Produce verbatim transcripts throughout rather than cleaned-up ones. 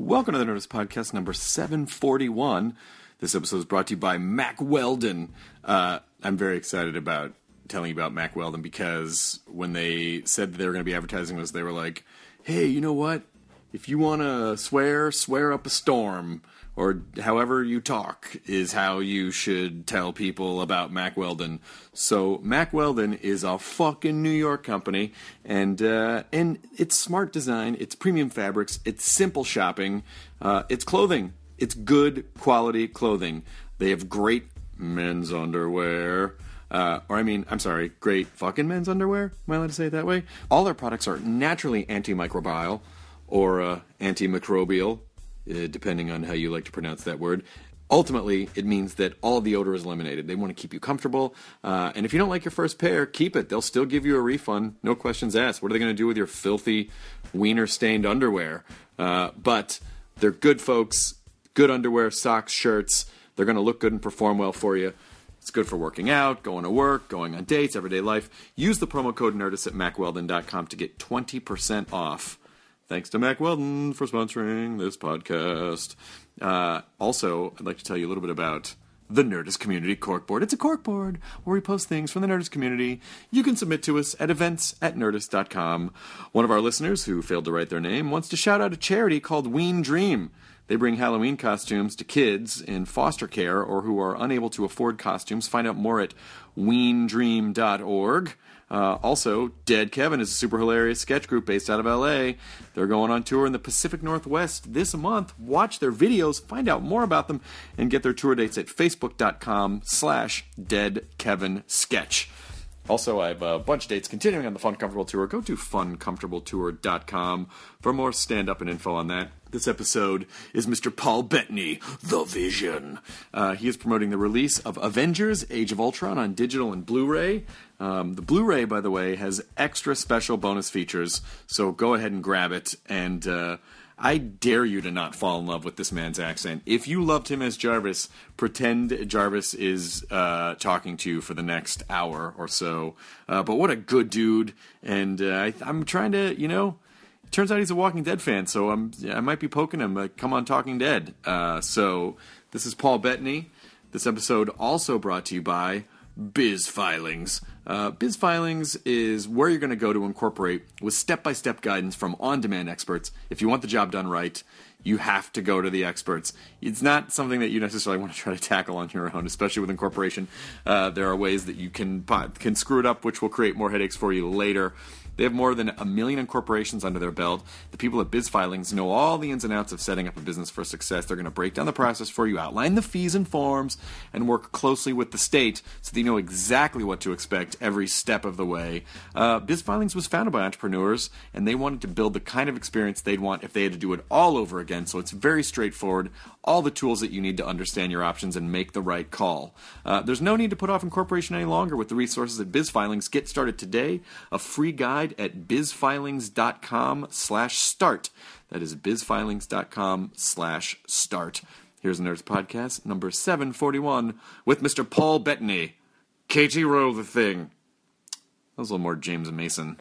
Welcome to the Nerdist Podcast number seven forty-one. This episode is brought to you by Mack Weldon. Uh, I'm very excited about telling you about Mack Weldon because when they said that they were going to be advertising this, they were like, hey, you know what? If you want to swear, swear up a storm. Or however you talk is how you should tell people about Mack Weldon. So Mack Weldon is a fucking New York company, and uh, and it's smart design, it's premium fabrics, it's simple shopping, uh, it's clothing, it's good quality clothing. They have great men's underwear. Uh, or I mean, I'm sorry, great fucking men's underwear. Am I allowed to say it that way? All their products are naturally antimicrobial or uh, antimicrobial. Uh, depending on how you like to pronounce that word. Ultimately, it means that all of the odor is eliminated. They want to keep you comfortable. Uh, and if you don't like your first pair, keep it. They'll still give you a refund. No questions asked. What are they going to do with your filthy, wiener-stained underwear? Uh, but they're good folks. Good underwear, socks, shirts. They're going to look good and perform well for you. It's good for working out, going to work, going on dates, everyday life. Use the promo code NERDIST at mack weldon dot com to get twenty percent off. Thanks to Mack Weldon for sponsoring this podcast. Uh, also, I'd like to tell you a little bit about the Nerdist Community Corkboard. It's a corkboard where we post things from the Nerdist community. You can submit to us at events at nerdist dot com. One of our listeners, who failed to write their name, wants to shout out a charity called Ween Dream. They bring Halloween costumes to kids in foster care or who are unable to afford costumes. Find out more at ween dream dot org. Uh, also, Dead Kevin is a super hilarious sketch group based out of L A. They're going on tour in the Pacific Northwest this month. Watch their videos, find out more about them, and get their tour dates at facebook.com slash deadkevinsketch. Also, I have a bunch of dates continuing on the Fun Comfortable Tour. Go to fun comfortable tour dot com for more stand-up and info on that. This episode is Mister Paul Bettany, The Vision. Uh, he is promoting the release of Avengers Age of Ultron on digital and Blu-ray. Um, the Blu-ray, by the way, has extra special bonus features, so go ahead and grab it. And uh, I dare you to not fall in love with this man's accent. If you loved him as Jarvis, pretend Jarvis is uh, talking to you for the next hour or so. Uh, but what a good dude. And uh, I, I'm trying to, you know... Turns out he's a Walking Dead fan, so I'm, I might be poking him. Uh, come on, Talking Dead. Uh, so this is Paul Bettany. This episode also brought to you by Biz Filings. Uh, Biz Filings is where you're going to go to incorporate with step-by-step guidance from on-demand experts. If you want the job done right, you have to go to the experts. It's not something that you necessarily want to try to tackle on your own, especially with incorporation. Uh, there are ways that you can can screw it up, which will create more headaches for you later. They have more than a million incorporations under their belt. The people at Biz Filings know all the ins and outs of setting up a business for success. They're going to break down the process for you, outline the fees and forms, and work closely with the state so that you know exactly what to expect every step of the way. Uh, Biz Filings was founded by entrepreneurs, and they wanted to build the kind of experience they'd want if they had to do it all over again, so it's very straightforward. All the tools that you need to understand your options and make the right call. Uh, there's no need to put off incorporation any longer with the resources at Biz Filings. Get started today. A free guide at bizfilings.com slash start. That is bizfilings.com slash start. Here's the Nerds Podcast, number seven forty-one, with Mister Paul Bettany. Katie, roll the thing. That was a little more James Mason.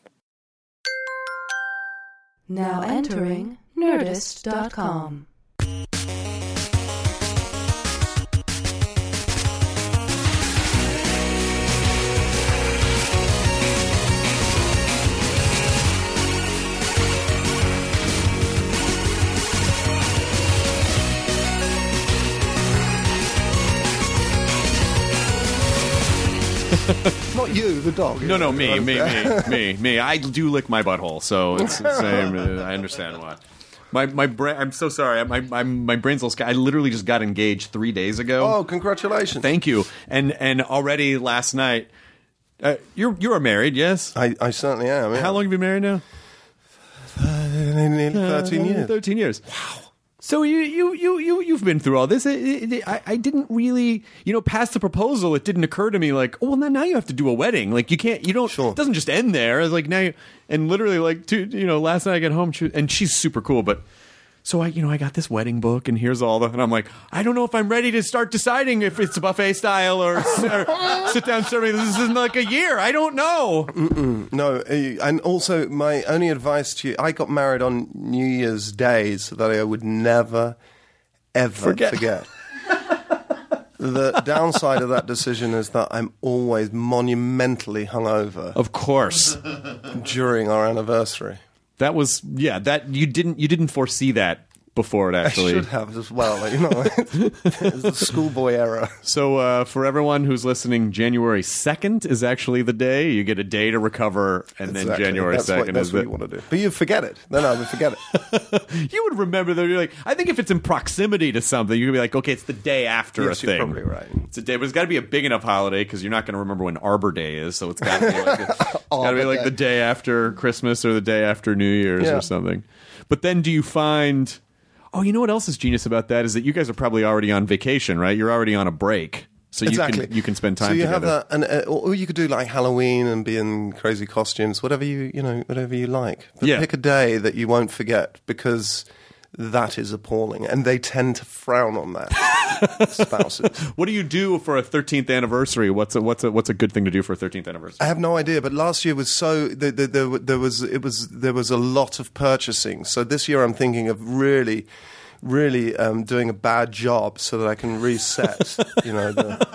Now entering nerdist dot com. Not you, the dog. No, no, me, me, me, me, me. I do lick my butthole, so it's the same. I understand why. My my brain. I'm so sorry. My my my brain's a little. I literally just got engaged three days ago. Oh, congratulations! Thank you. And and already last night. Uh, you're you're married, yes? I, I certainly am. Yeah. How long have you been married now? Uh, nearly thirteen years. Thirteen years. Wow. So you you you you you've been through all this. It, it, it, I I didn't really, you know, past the proposal. It didn't occur to me like, oh, well, now you have to do a wedding. Like you can't, you don't. Sure. It doesn't just end there. It's like now, you, and literally like, two, you know, last night I get home she, and she's super cool, but so I, you know, I got this wedding book, and here's all the, and I'm like, I don't know if I'm ready to start deciding if it's buffet style or, or sit down serving. This is in like a year. I don't know. Mm-mm, no, uh, and also my only advice to you: I got married on New Year's Day, so that I would never, ever Forget. forget. The downside of that decision is that I'm always monumentally hungover Of course, during our anniversary. that was yeah. That you didn't you didn't foresee that before it I actually. should have as well. You know, it's the schoolboy error. So uh, for everyone who's listening, January second is actually the day. You get a day to recover, and then Exactly. January that's what, second that's is what the. you want to do. But you forget it. No, no, we forget it. You would remember that. You're like, I think if it's in proximity to something, you're gonna be like, okay, it's the day after Yes, a you're thing. probably right. It's a day, but it's got to be a big enough holiday because you're not going to remember when Arbor Day is. So it's got to be like, a, it's got to be like Day. the day after Christmas or the day after New Year's Yeah. or something. But then, do you find? Oh, you know what else is genius about that is that you guys are probably already on vacation, right? You're already on a break, so Exactly. you can you can spend time So you together. have that, and uh, or you could do like Halloween and be in crazy costumes, whatever you you know, whatever you like. But Yeah. pick a day that you won't forget because that is appalling, and they tend to frown on that. Spouses. What do you do for a thirteenth anniversary? What's a, what's a, what's a good thing to do for a thirteenth anniversary? I have no idea, but last year was so there, there, there, there was it was there was a lot of purchasing. So this year I'm thinking of really. Really um, doing a bad job so that I can reset. You know,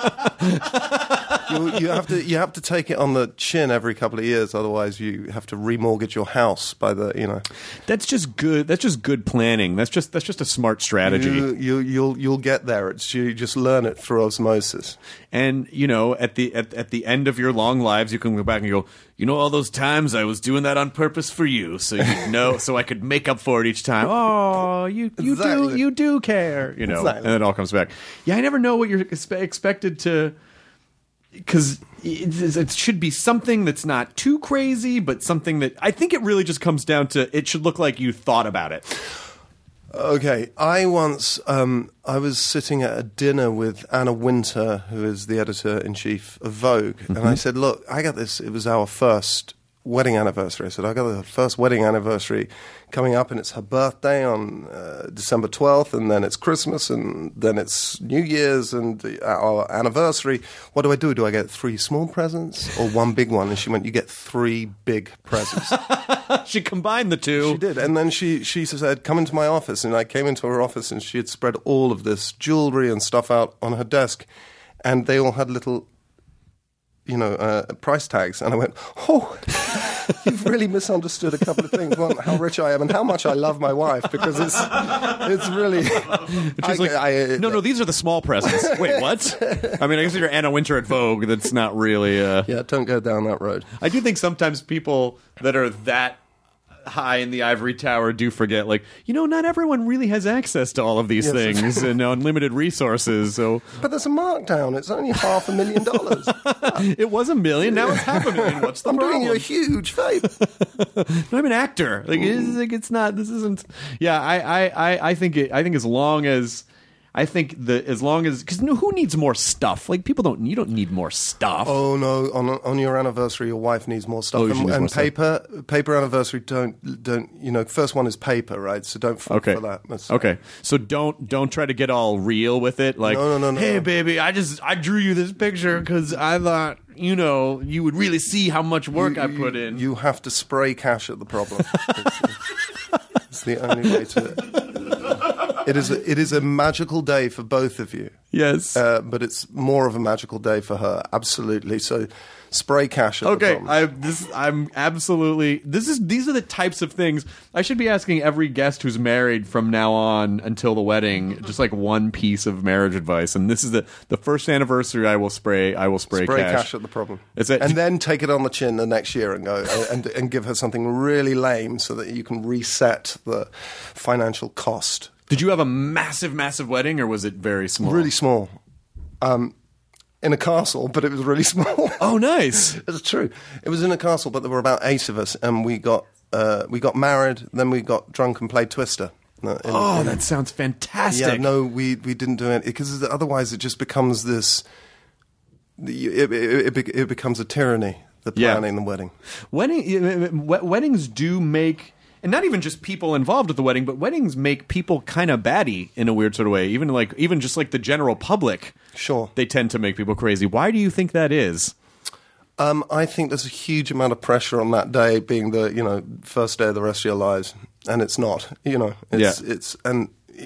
the, you, you have to you have to take it on the chin every couple of years, otherwise you have to remortgage your house by the you know. That's just good. That's just good planning. That's just that's just a smart strategy. You, you you'll you'll get there. It's you just learn it through osmosis. And you know, at the at, at the end of your long lives, you can go back and go, you know, all those times I was doing that on purpose for you, so you know, so I could make up for it each time. Oh, you you do Exactly. you do care, you know, Exactly. and it all comes back. Yeah, I never know what you're expe- expected to, because it, it should be something that's not too crazy, but something that I think it really just comes down to it should look like you thought about it. Okay, I once um, I was sitting at a dinner with Anna Wintour, who is the editor in chief of Vogue, and I said, "Look, I got this. It was our first wedding anniversary." I said, "I got the first wedding anniversary coming up, and it's her birthday on uh, December twelfth, and then it's Christmas, and then it's New Year's, and the, our anniversary. What do I do? Do I get three small presents or one big one?" And she went, "You get three big presents." She combined the two. She did, and then she she said, "Come into my office," and I came into her office, and she had spread all of this jewelry and stuff out on her desk, and they all had little, you know, uh, price tags, and I went, "Oh, you've really misunderstood a couple of things. One, how rich I am, and how much I love my wife, because it's it's really." I, like, I- no, no, these are the small presents. Wait, what? I mean, I guess if you're Anna Wintour at Vogue, that's not really. Uh... Yeah, don't go down that road. I do think sometimes people that are that high in the ivory tower do forget, like, you know, not everyone really has access to all of these Yes. things and unlimited resources. So But there's a markdown. It's only half a million dollars. it was a million, now it's half a million. What's the I'm problem? doing you a huge favor. No, I'm an actor. Like, it's, like it's not. This isn't. Yeah, I, I, I, I think it. I think as long as. I think that as long as, because who needs more stuff? Like, people don't. You don't need more stuff. Oh no! On on your anniversary, your wife needs more stuff, Oh, she and, needs and more stuff. paper. Paper anniversary. Don't don't you know? First one is paper, right? So don't fall Okay. for that. That's- Okay. So don't don't try to get all real with it. Like, No, no, no, no. hey, baby, I just I drew you this picture because I thought you know you would really see how much work You- I put you, in. You have to spray cash at the problem. it's, it's the only way to. It is a, it is a magical day for both of you, yes. uh, but it's more of a magical day for her. Absolutely. So spray cash at the Okay, problem. I this I'm absolutely this is these are the types of things I should be asking every guest who's married from now on until the wedding, just like one piece of marriage advice. And this is the the first anniversary I will spray I will spray, Spray cash. cash at the problem, Is it- and then take it on the chin the next year and go uh, and and give her something really lame so that you can reset the financial cost. Did you have a massive, massive wedding, or was it very small? Really small, um, in a castle, but it was really small. Oh, nice. It's true. It was in a castle, but there were about eight of us, and we got uh, we got married. Then we got drunk and played Twister. Uh, in- Oh, in- that sounds fantastic. yeah. No, we we didn't do it because otherwise it just becomes this. It, it, it, be- it becomes a tyranny. The Yeah. planning the wedding. Wedding, wed- weddings do make and not even just people involved with the wedding, but weddings make people kind of batty in a weird sort of way. Even like even just like the general public, Sure. they tend to make people crazy. Why do you think that is? Um, I think there's a huge amount of pressure on that day being the, you know, first day of the rest of your lives. And it's not, you know. It's, Yeah. it's and,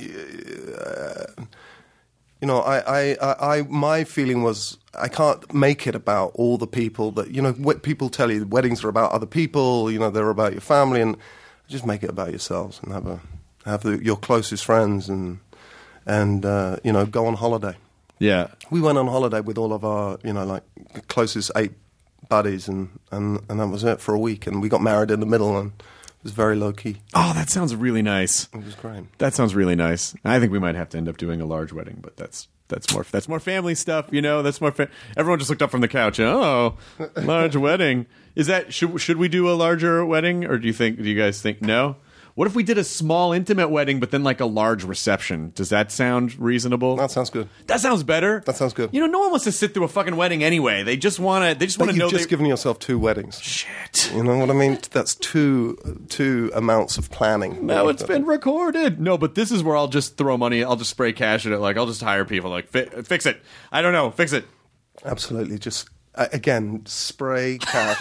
uh, you know, I, I, I, I, my feeling was I can't make it about all the people that, you know, what people tell you weddings are about other people, you know, they're about your family, and just make it about yourselves and have a, have the, your closest friends and, and, uh, you know, go on holiday. Yeah. We went on holiday with all of our, you know, like closest eight buddies, and, and, and that was it for a week. And we got married in the middle, and it was very low key. Oh, that sounds really nice. It was great. That sounds really nice. I think we might have to end up doing a large wedding, but that's that's more that's more family stuff, you know. That's more. Fa- Everyone just looked up from the couch. Oh, large wedding. Is that should should we do a larger wedding, or do you think? Do you guys think no? What if we did a small, intimate wedding, but then like a large reception? Does that sound reasonable? That sounds good. That sounds better. That sounds good. You know, no one wants to sit through a fucking wedding anyway. They just want to. They just But want to you've know. just they- given yourself two weddings. Shit. You know what I mean? That's two two amounts of planning. Now it's been recorded. No, but this is where I'll just throw money. I'll just spray cash at it. Like I'll just hire people. Like fi- fix it. I don't know. Fix it. Absolutely. Just uh, again, spray cash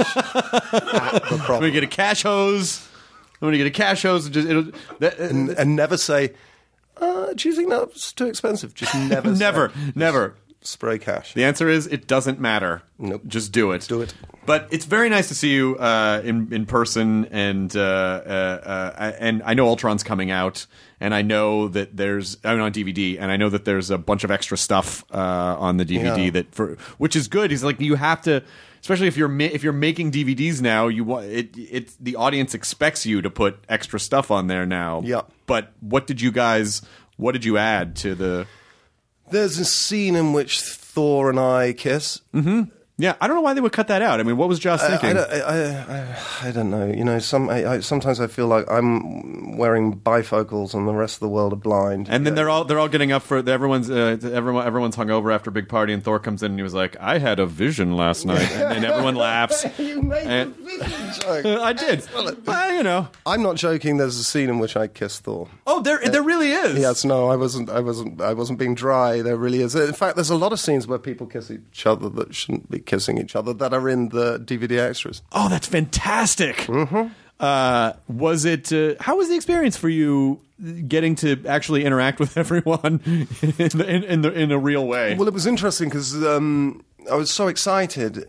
at the problem. We get a cash hose. I'm gonna get a cash hose. And just it'll, that, uh, and, and never say, uh, "Do you think that's too expensive?" Just never, never, say, never. spray cash. The answer is it doesn't matter. Nope. Just do it. Do it. But it's very nice to see you uh, in in person, and uh, uh, uh, and I know Ultron's coming out, and I know that there's I mean on D V D, and I know that there's a bunch of extra stuff uh, on the D V D Yeah. that for which is good. He's like you have to. Especially if you're ma- if you're making D V Ds now, you want it. It's the audience expects you to put extra stuff on there now. Yeah. But what did you guys? What did you add to the? There's a scene in which Thor and I kiss. Yeah, I don't know why they would cut that out. I mean, what was Joss I, thinking? I, don't- I, I, I don't know. You know, some I, I, sometimes I feel like I'm wearing bifocals and the rest of the world are blind. And then they're all they're all getting up for everyone's uh, everyone everyone's hungover after a big party, and Thor comes in and he was like, "I had a vision last night," and then everyone laughs. You made And- a vision joke. I did. Well, you know. I'm not joking. There's a scene in which I kiss Thor. Oh, there there really is. Yes, no, I wasn't. I wasn't. I wasn't being dry. There really is. In fact, there's a lot of scenes where people kiss each other that shouldn't be kissing each other that are in the D V D extras. Oh, that's fantastic. Mm-hmm. Uh, was it? Uh, how was the experience for you getting to actually interact with everyone in the, in, in, the, in a real way? Well, it was interesting because um, I was so excited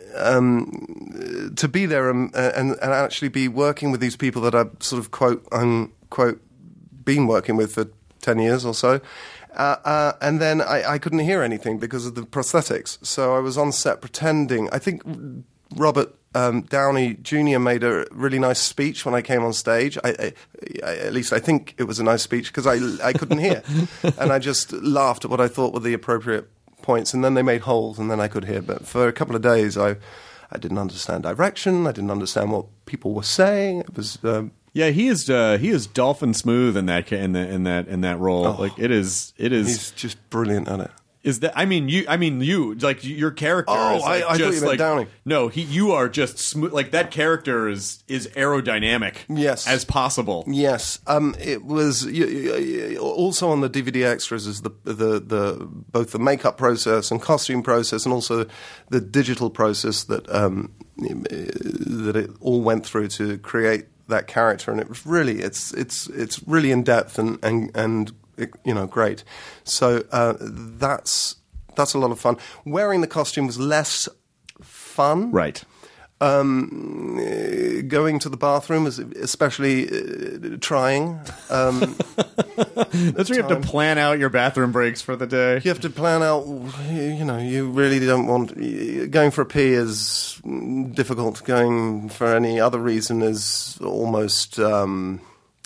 um, to be there and, and and actually be working with these people that I sort of quote unquote been working with for ten years or so. Uh, uh, and then I, I couldn't hear anything because of the prosthetics. So I was on set pretending. I think Robert um, Downey Junior made a really nice speech when I came on stage. I, I, I, at least I think it was a nice speech because I, I couldn't hear. And I just laughed at what I thought were the appropriate points. And then they made holes and then I could hear. But for a couple of days, I, I didn't understand direction. I didn't understand what people were saying. It was... Um, Yeah, he is. Uh, he is dolphin smooth in that ca- in, the, in that in that role. Oh. like it is. It is. he's just brilliant at it. Is that? I mean, you. I mean, you. Like your character. Oh, is like I- I thought just you meant like, Downey. No, he. You are just smooth. Like that character is is aerodynamic. Yes. as possible. Yes, um, it was y- y- y- also on the D V D extras is the, the the both the makeup process and costume process, and also the digital process that um, that it all went through to create that character, and it was really it's it's it's really in depth and and and you know great. So uh, that's that's a lot of fun. Wearing the costume was less fun, Right. um, uh, going to the bathroom, is especially uh, trying. Um, That's where you have to plan out your bathroom breaks for the day. you have to plan out. You know, you really don't want going for a pee is difficult. Going for any other reason is almost um,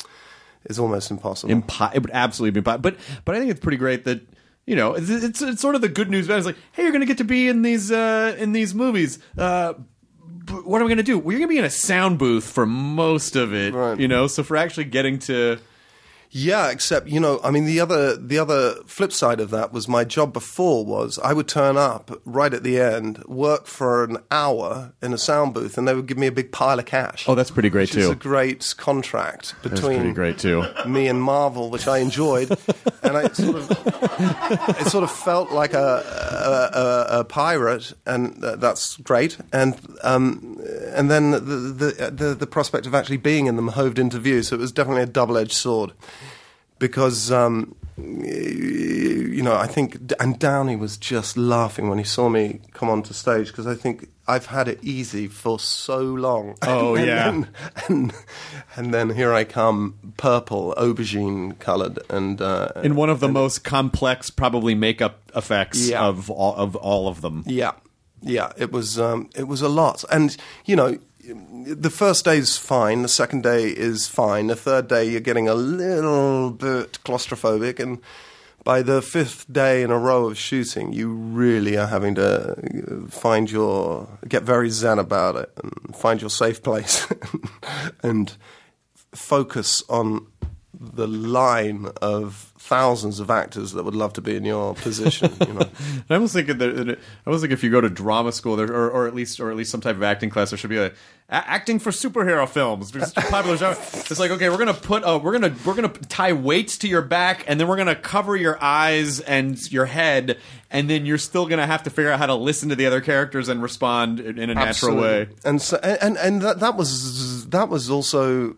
is almost impossible. Impo- it would absolutely be impossible. But but I think it's pretty great that you know it's it's, it's sort of the good news. But it's like, hey, you're going to get to be in these uh, in these movies. Uh, but what are we going to do? We're going to be in a sound booth for most of it. Right. You know, so for actually getting to Yeah, except, you know, I mean, the other the other flip side of that was my job before was I would turn up right at the end, work for an hour in a sound booth, and they would give me a big pile of cash. Oh, that's pretty great, which is too. a great contract That's pretty between great, too. me and Marvel, which I enjoyed. And I sort of, it sort of felt like a, a, a, a pirate, and uh, that's great. And um, and then the, the, the, the prospect of actually being in them hoved into view, so it was definitely a double-edged sword. Because, um, you know, I think, and Downey was just laughing when he saw me come onto stage, because I think I've had it easy for so long. Oh, and yeah. Then, and, and then here I come, purple, aubergine coloured. and uh, In one of the most complex, probably, makeup effects Yeah. of, all, of all of them. Yeah, yeah, it was, um, it was a lot. And, you know, the first day is fine, the second day is fine, the third day you're getting a little bit claustrophobic, and by the fifth day in a row of shooting, you really are having to find your, get very zen about it, and find your safe place, and focus on the line of thousands of actors that would love to be in your position. You know, I almost think that I almost think if you go to drama school, there, or, or at least or at least some type of acting class, there should be a, a acting for superhero films. Because it's popular genre. It's like, okay, we're gonna put uh, we're gonna we're gonna tie weights to your back, and then we're gonna cover your eyes and your head, and then you're still gonna have to figure out how to listen to the other characters and respond in, in a natural Absolutely. way. And so, and and that that was that was also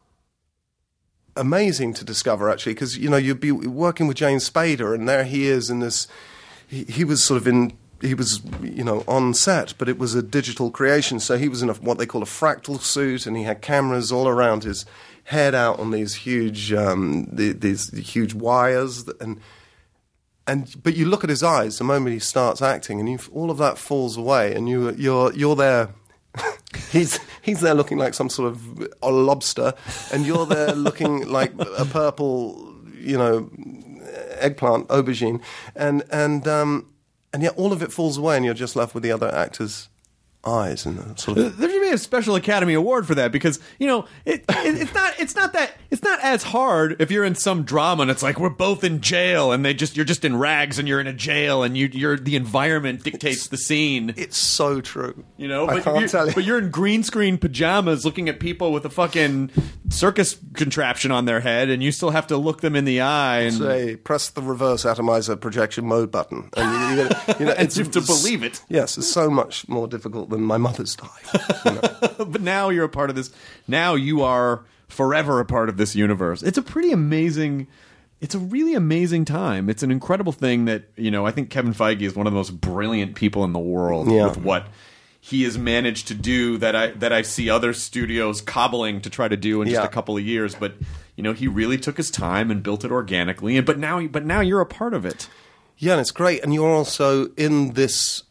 amazing to discover, actually, because, you know, you'd be working with James Spader, and there he is in this. He, he was sort of in. He was, you know, on set, but it was a digital creation. So he was in a, what they call a fractal suit, and he had cameras all around his head, out on these huge, um, the, these huge wires, and and but you look at his eyes the moment he starts acting, and you, all of that falls away, and you you're you're there. he's he's there looking like some sort of a lobster, and you're there looking like a purple, you know, eggplant, aubergine, and and um, and yet all of it falls away, and you're just left with the other actor's eyes, and sort of. There should be a special Academy Award for that, because, you know, it, it it's not it's not that it's not as hard if you're in some drama and it's like we're both in jail and they just you're just in rags and you're in a jail and you you're the environment dictates the scene. It's so true. You know, I but can't you're, tell you. but you're in green screen pajamas looking at people with a fucking circus contraption on their head, and you still have to look them in the eye and Say, press the reverse atomizer projection mode button, and you, you, gotta, you know, and it's you have to believe it. Yes, it's so much more difficult than my mother's time. You know? But now you're a part of this. Now you are forever a part of this universe. It's a pretty amazing. It's a really amazing time. It's an incredible thing that, you know, I think Kevin Feige is one of the most brilliant people in the world Yeah. with what he has managed to do that I that I see other studios cobbling to try to do in just Yeah. a couple of years. But, you know, he really took his time and built it organically. And but now but now you're a part of it. Yeah, and it's great. And you're also in this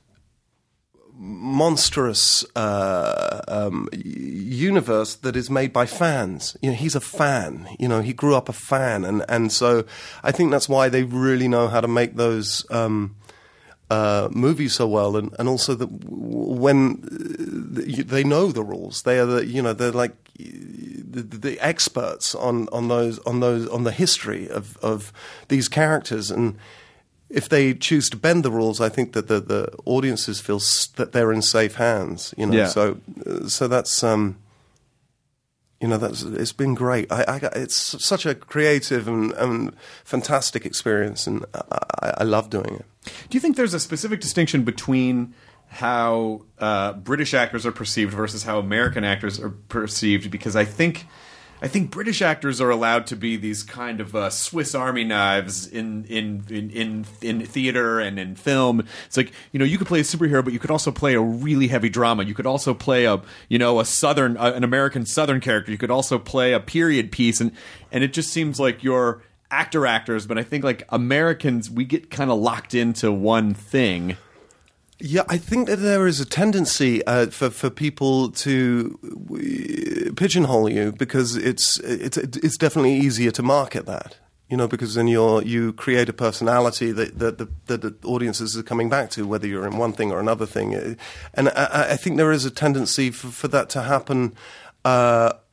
monstrous uh, um, universe that is made by fans. You know, he's a fan. You know, he grew up a fan, and and so I think that's why they really know how to make those um, uh, movies so well, and and also that when they know the rules, they are the you know they're like the, the experts on on those on those on the history of of these characters. And if they choose to bend the rules, I think that the, the audiences feel s- that they're in safe hands. You know, Yeah. so uh, so that's um, you know that's it's been great. I, I got, it's such a creative and, and fantastic experience, and I, I, I love doing it. Do you think there's a specific distinction between how uh, British actors are perceived versus how American actors are perceived? Because I think I think British actors are allowed to be these kind of uh, Swiss Army knives in, in in in in theater and in film. It's like, you know, you could play a superhero, but you could also play a really heavy drama. You could also play a you know a southern uh, an American southern character. You could also play a period piece, and and it just seems like you're actor actors. But I think like Americans, we get kind of locked into one thing. Yeah, I think that there is a tendency uh, for for people to uh, pigeonhole you, because it's it's it's definitely easier to market that, you know, because then you're you create a personality that that the, that the audiences are coming back to, whether you're in one thing or another thing, and I, I think there is a tendency for, for that to happen. Uh,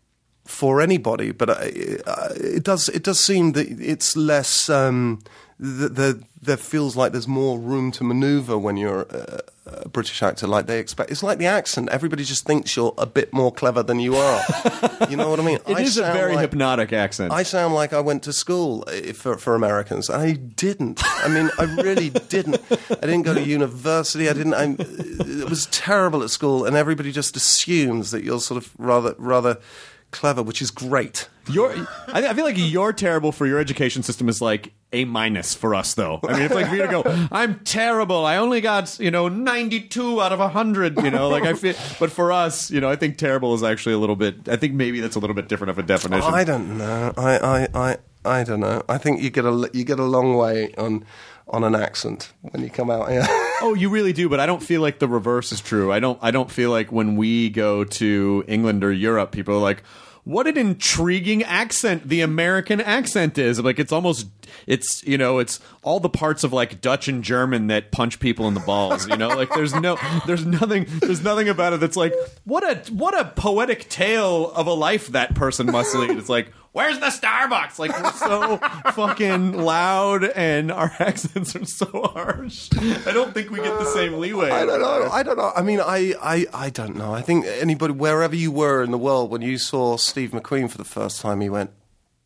for anybody, but uh, it does it does seem that it's less. Um, the, the, there feels like there's more room to manoeuvre when you're a, a British actor. Like they expect, it's like the accent. Everybody just thinks you're a bit more clever than you are. You know what I mean? It I is a sound very like, hypnotic accent. I sound like I went to school uh, for for Americans. I didn't. I mean, I really didn't. I didn't go to university. I didn't. I, it was terrible at school, and everybody just assumes that you're sort of rather rather. clever, which is great. Your, I, I feel like your terrible for your education system is like A minus for us, though. I mean, it's like for you to go, I'm terrible. I only got, you know, ninety-two out of one hundred, you know, like I feel, but for us, you know, I think terrible is actually a little bit, I think maybe that's a little bit different of a definition. I don't know. I, I, I, I don't know. I think you get a, you get a long way on, on an accent when you come out here. Oh, you really do, but I don't feel like the reverse is true. I don't I don't feel like when we go to England or Europe, people are like, what an intriguing accent the American accent is. Like it's almost it's you know, it's all the parts of like Dutch and German that punch people in the balls, you know? Like there's no there's nothing there's nothing about it that's like, what a what a poetic tale of a life that person must lead. It's like, where's the Starbucks? Like, we're so fucking loud and our accents are so harsh. I don't think we get the same leeway. I don't know. I don't know. I mean, I, I, I don't know. I think anybody, wherever you were in the world, when you saw Steve McQueen for the first time, you went,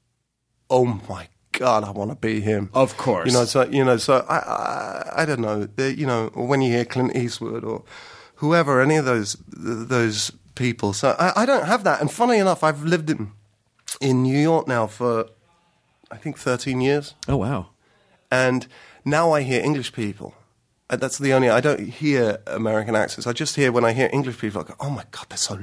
oh my God, I want to be him. Of course. You know, so, you know, so I, I, I don't know. The, you know, when you hear Clint Eastwood or whoever, any of those, those people. So I, I don't have that. And funny enough, I've lived in, in New York now for, I think, thirteen years. Oh, wow. And now I hear English people. And that's the only, I don't hear American accents. I just hear, when I hear English people, I go, oh my God, they're so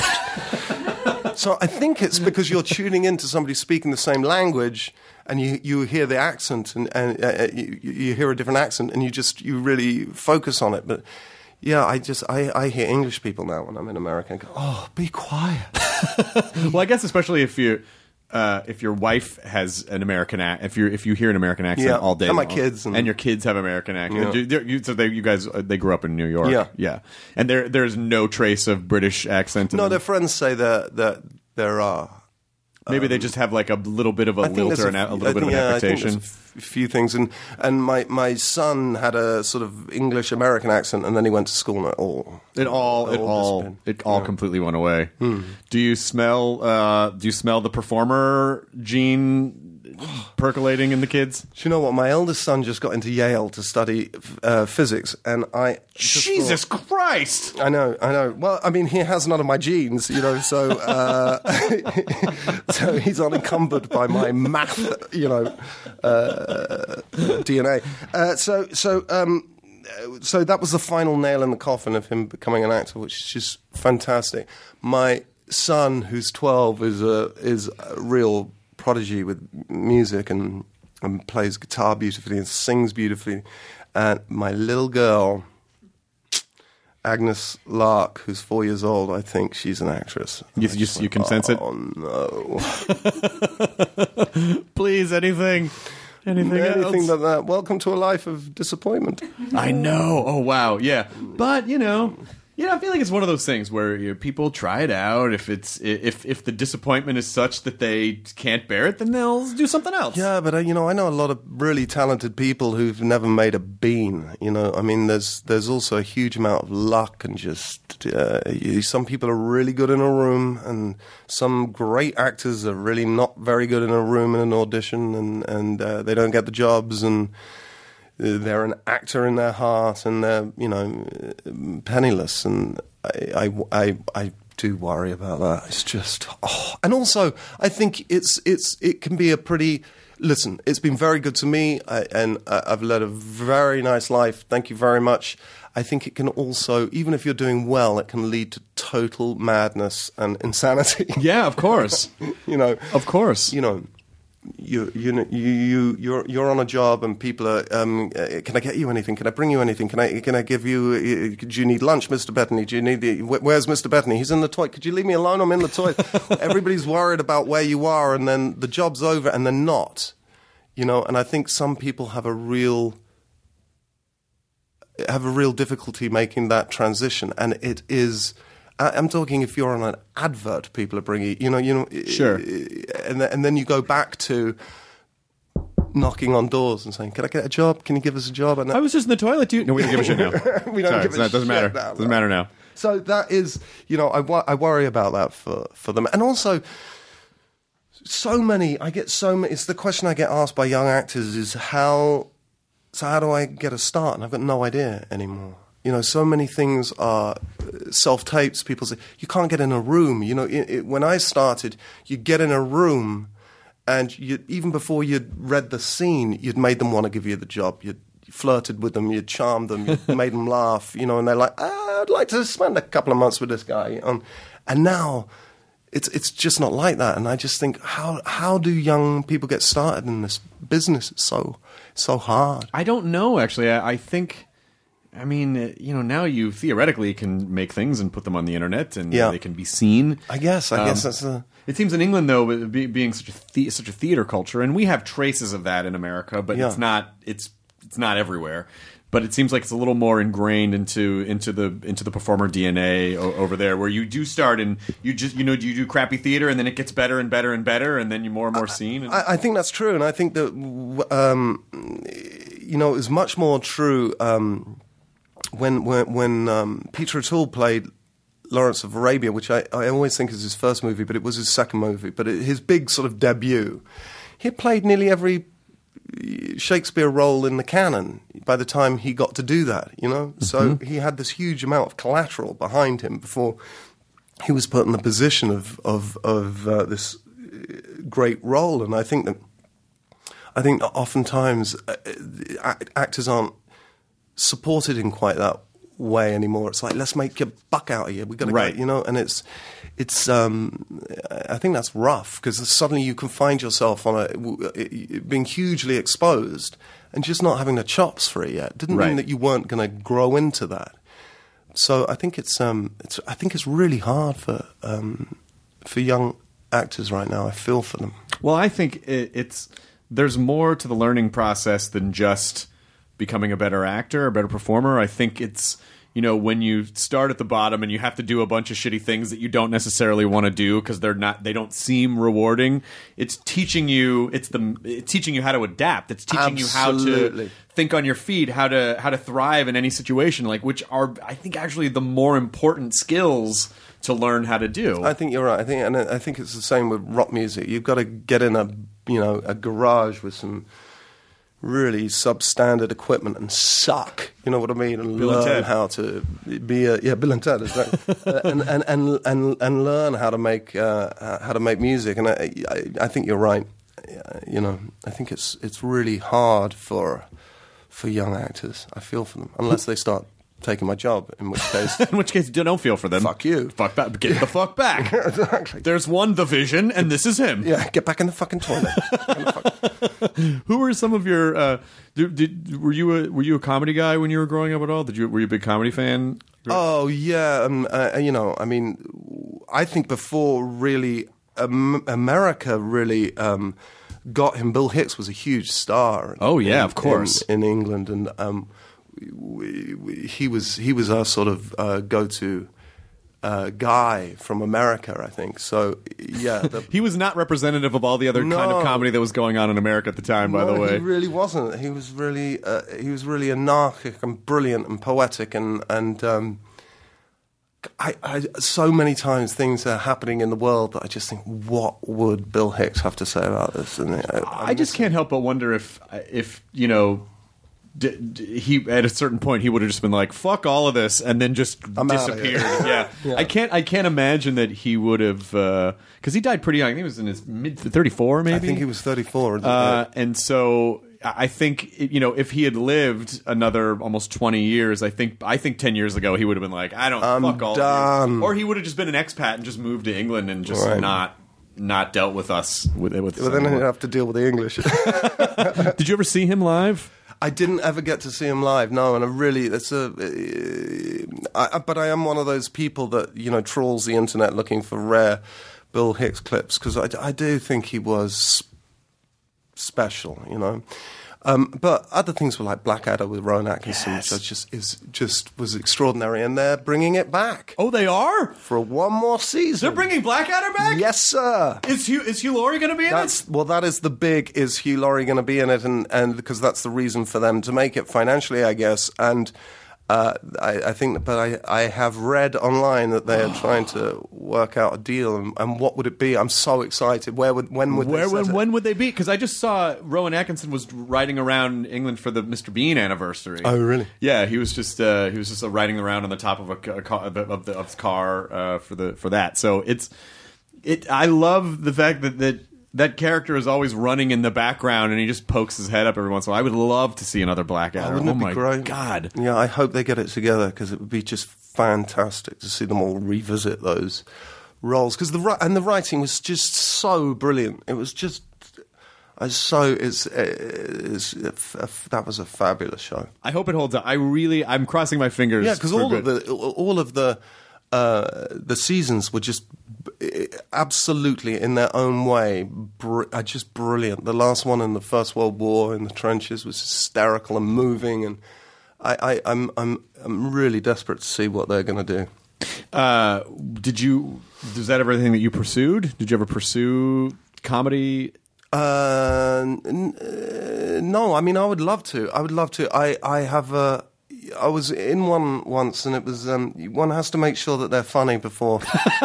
loud. So I think it's because you're tuning into somebody speaking the same language and you, you hear the accent and, and uh, you, you hear a different accent and you just, you really focus on it. But yeah, I just, I, I hear English people now when I'm in America and go, oh, be quiet. Well, I guess especially if you, uh, if your wife has an American accent, if you if you hear an American accent Yeah, all day, and my long, kids and- and your kids have American accent, Yeah. you, you, so they, you guys uh, they grew up in New York, Yeah. yeah, and there there's no trace of British accent. In No, them. their friends say that, that there are. Maybe they just have like a little bit of a I think there's lilter and a, a little I bit think, of an yeah, I think affectation. there's a f- few things, and and my, my son had a sort of English American accent, and then he went to school, and it all It all, it all all, just been- it all yeah. completely went away. Do you smell? Uh, do you smell the performer gene percolating in the kids? Do you know what? My eldest son just got into Yale to study uh, physics, and I just Jesus thought- Christ! I know, I know. Well, I mean, he has none of my genes, you know, so uh, so he's unencumbered by my math, you know, uh, D N A. Uh, so, so, um, so that was the final nail in the coffin of him becoming an actor, which is just fantastic. My son, who's twelve, is a is a real prodigy with music and, and plays guitar beautifully and sings beautifully. And my little girl, Agnes Lark, who's four years old, I think she's an actress. You, you, you can sense it. Oh no! Please, anything, anything, Anything else? but that. Welcome to a life of disappointment. I know. Oh wow, yeah. But you know, you know, I feel like it's one of those things where you know, people try it out. If it's if if the disappointment is such that they can't bear it, then they'll do something else. Yeah, but uh, you know, I know a lot of really talented people who've never made a bean. You know, I mean, there's there's also a huge amount of luck and just uh, you, some people are really good in a room, and some great actors are really not very good in a room in an audition, and and uh, they don't get the jobs, and they're an actor in their heart, and they're, you know, penniless. And I, I, I, I do worry about that. It's just, oh. And also, I think it's, it's, it can be a pretty. Listen, it's been very good to me, I, and uh, I've led a very nice life. Thank you very much. I think it can also, even if you're doing well, it can lead to total madness and insanity. Yeah, of course, You know, of course. you know. You you know you you you're you're on a job and people are. Um, uh, can I get you anything? Can I bring you anything? Can I can I give you? Uh, do you need lunch, Mister Bettany? Do you need the? wh- Where's Mister Bettany? He's in the toilet. Could you leave me alone? I'm in the toilet. Everybody's worried about where you are, and then the job's over, and they're not. You know, and I think some people have a real have a real difficulty making that transition, and it is. I, I'm talking if you're on an advert, people are bringing, you know, you know, Sure. and then, and then you go back to knocking on doors and saying, "Can I get a job? Can you give us a job?" And I was just in the toilet, dude. No, we don't give a shit now. we don't Sorry, give it's a not- doesn't shit matter. now, Doesn't matter now. So that is, you know, I, wo- I worry about that for, for them. And also, so many, I get so many, it's the question I get asked by young actors is how, so how do I get a start? And I've got no idea anymore. You know, so many things are self-tapes. People say, you can't get in a room. You know, it, it, when I started, you'd get in a room and you, even before you'd read the scene, you'd made them want to give you the job. You'd flirted with them, you'd charmed them, you'd made them laugh, you know, and they're like, ah, I'd like to spend a couple of months with this guy. Um, and now it's it's just not like that. And I just think, how how do young people get started in this business? It's so, so hard. I don't know, actually. I, I think, I mean, uh, you know, now you theoretically can make things and put them on the internet and Yeah. they can be seen. I guess, I Um, guess that's the... It seems in England, though, with be, being such a the, such a theater culture, and we have traces of that in America, but Yeah. it's not it's it's not everywhere. But it seems like it's a little more ingrained into into the into the performer D N A o- over there, where you do start and you just you know you do crappy theater, and then it gets better and better and better, and then you're more and more seen. And, I, I think that's true, and I think that um, you know it was much more true um, when when, when um, Peter O'Toole played Lawrence of Arabia, which I, I always think is his first movie, but it was his second movie. But it, his big sort of debut, he had played nearly every Shakespeare role in the canon by the time he got to do that, you know? Mm-hmm. So he had this huge amount of collateral behind him before he was put in the position of of, of uh, this great role. And I think that I think that oftentimes uh, actors aren't supported in quite that way anymore. It's like, let's make a buck out of you. We've got to right. get, you know, and it's, it's, um, I think that's rough because suddenly you can find yourself on a, being hugely exposed and just not having the chops for it yet. Didn't right. mean that you weren't going to grow into that. So I think it's, um, it's, I think it's really hard for, um, for young actors right now. I feel for them. Well, I think it, it's, there's more to the learning process than just becoming a better actor, a better performer. I think it's, you know, when you start at the bottom and you have to do a bunch of shitty things that you don't necessarily want to do because they're not, they don't seem rewarding. It's teaching you, it's the, it's teaching you how to adapt. It's teaching Absolutely. you how to think on your feet, how to, how to thrive in any situation, like, which are, I think, actually the more important skills to learn how to do. I think you're right. I think, and I think it's the same with rock music. You've got to get in a, you know, a garage with some really substandard equipment and suck, you know what I mean, and Bill and learn Ted. how to be a yeah, Bill and Ted, exactly. uh, and, and and and and learn how to make uh, how to make music. And I, I, I think you're right. You know, I think it's it's really hard for for young actors. I feel for them unless they start taking my job, in which case, in which case, don't feel for them. Fuck you. Fuck back. Get the fuck back. exactly. There's one The Vision, and this is him. Yeah, get back in the fucking toilet. In the fuck- Who were some of your? Uh, did, did were you a were you a comedy guy when you were growing up at all? Did you were you a big comedy fan? Oh yeah, um, uh, you know, I mean, I think before really um, America really um, got him. Bill Hicks was a huge star. Oh, yeah, in- of course. in, in England, and um, we, we, he was he was our sort of uh, go-to uh, guy from America, I think. So yeah, the, He was not representative of all the other kind No. of comedy that was going on in America at the time. By no, the way, he really wasn't. He was really uh, he was really anarchic and brilliant and poetic and and. Um, I, I, so many times things are happening in the world that I just think, what would Bill Hicks have to say about this? And I, I just can't help but wonder if if you know. D- d- he at a certain point he would have just been like fuck all of this and then just I'm outta disappeared. here. yeah. Yeah. I can't I can't imagine that he would have because he died pretty young. I think he was in his mid thirty-four maybe. I think he was thirty-four. Uh, and so I think you know if he had lived another almost twenty years, I think I think ten years ago he would have been like I don't I'm fuck all done. of you. Or he would have just been an expat and just moved to England and just Right. not not dealt with us with with. Well, then I'd have to deal with the English. Did you ever see him live? I didn't ever get to see him live, no, and I really, that's a, uh, I, but I am one of those people that, you know, trawls the internet looking for rare Bill Hicks clips, because I, I do think he was special, you know. Um, but other things were like Blackadder with Rowan Atkinson, Yes. which I just is just was extraordinary, and they're bringing it back Oh, they are? for one more season. They're bringing Blackadder back? Yes, sir. Is Hugh, is Hugh Laurie going to be in That's it? well. That is the big. Is Hugh Laurie going to be in it? And and because that's the reason for them to make it financially, I guess. And uh, I, I think, but I I have read online that they are trying to work out a deal. And, and what would it be? I'm so excited. Where would when would Where they when, set it? when would they be? Because I just saw Rowan Atkinson was riding around England for the Mister Bean anniversary. Oh, really? Yeah, he was just uh, he was just uh, riding around on the top of a, ca- a car, of the of the of his car uh, for the for that. So it's it. I love the fact that that. That character is always running in the background, and he just pokes his head up every once in a while. I would love to see another Blackadder. Wouldn't oh it be my great? god! Yeah, I hope they get it together because it would be just fantastic to see them all revisit those roles. Because the ri- and the writing was just so brilliant. It was just. I so it's, it's, it's that was a fabulous show. I hope it holds up. I really, I'm crossing my fingers. Yeah, because for all good. of the all of the uh, the seasons were just b- absolutely in their own way, br- uh, just brilliant. The last one in the First World War in the trenches was hysterical and moving, and I, I, I'm I'm I'm really desperate to see what they're going to do. Uh, did you? Was that everything that you pursued? Did you ever pursue comedy? Uh, n- uh, no, I mean I would love to. I would love to. I I have a. I was in one once, and it was um, one has to make sure that they're funny before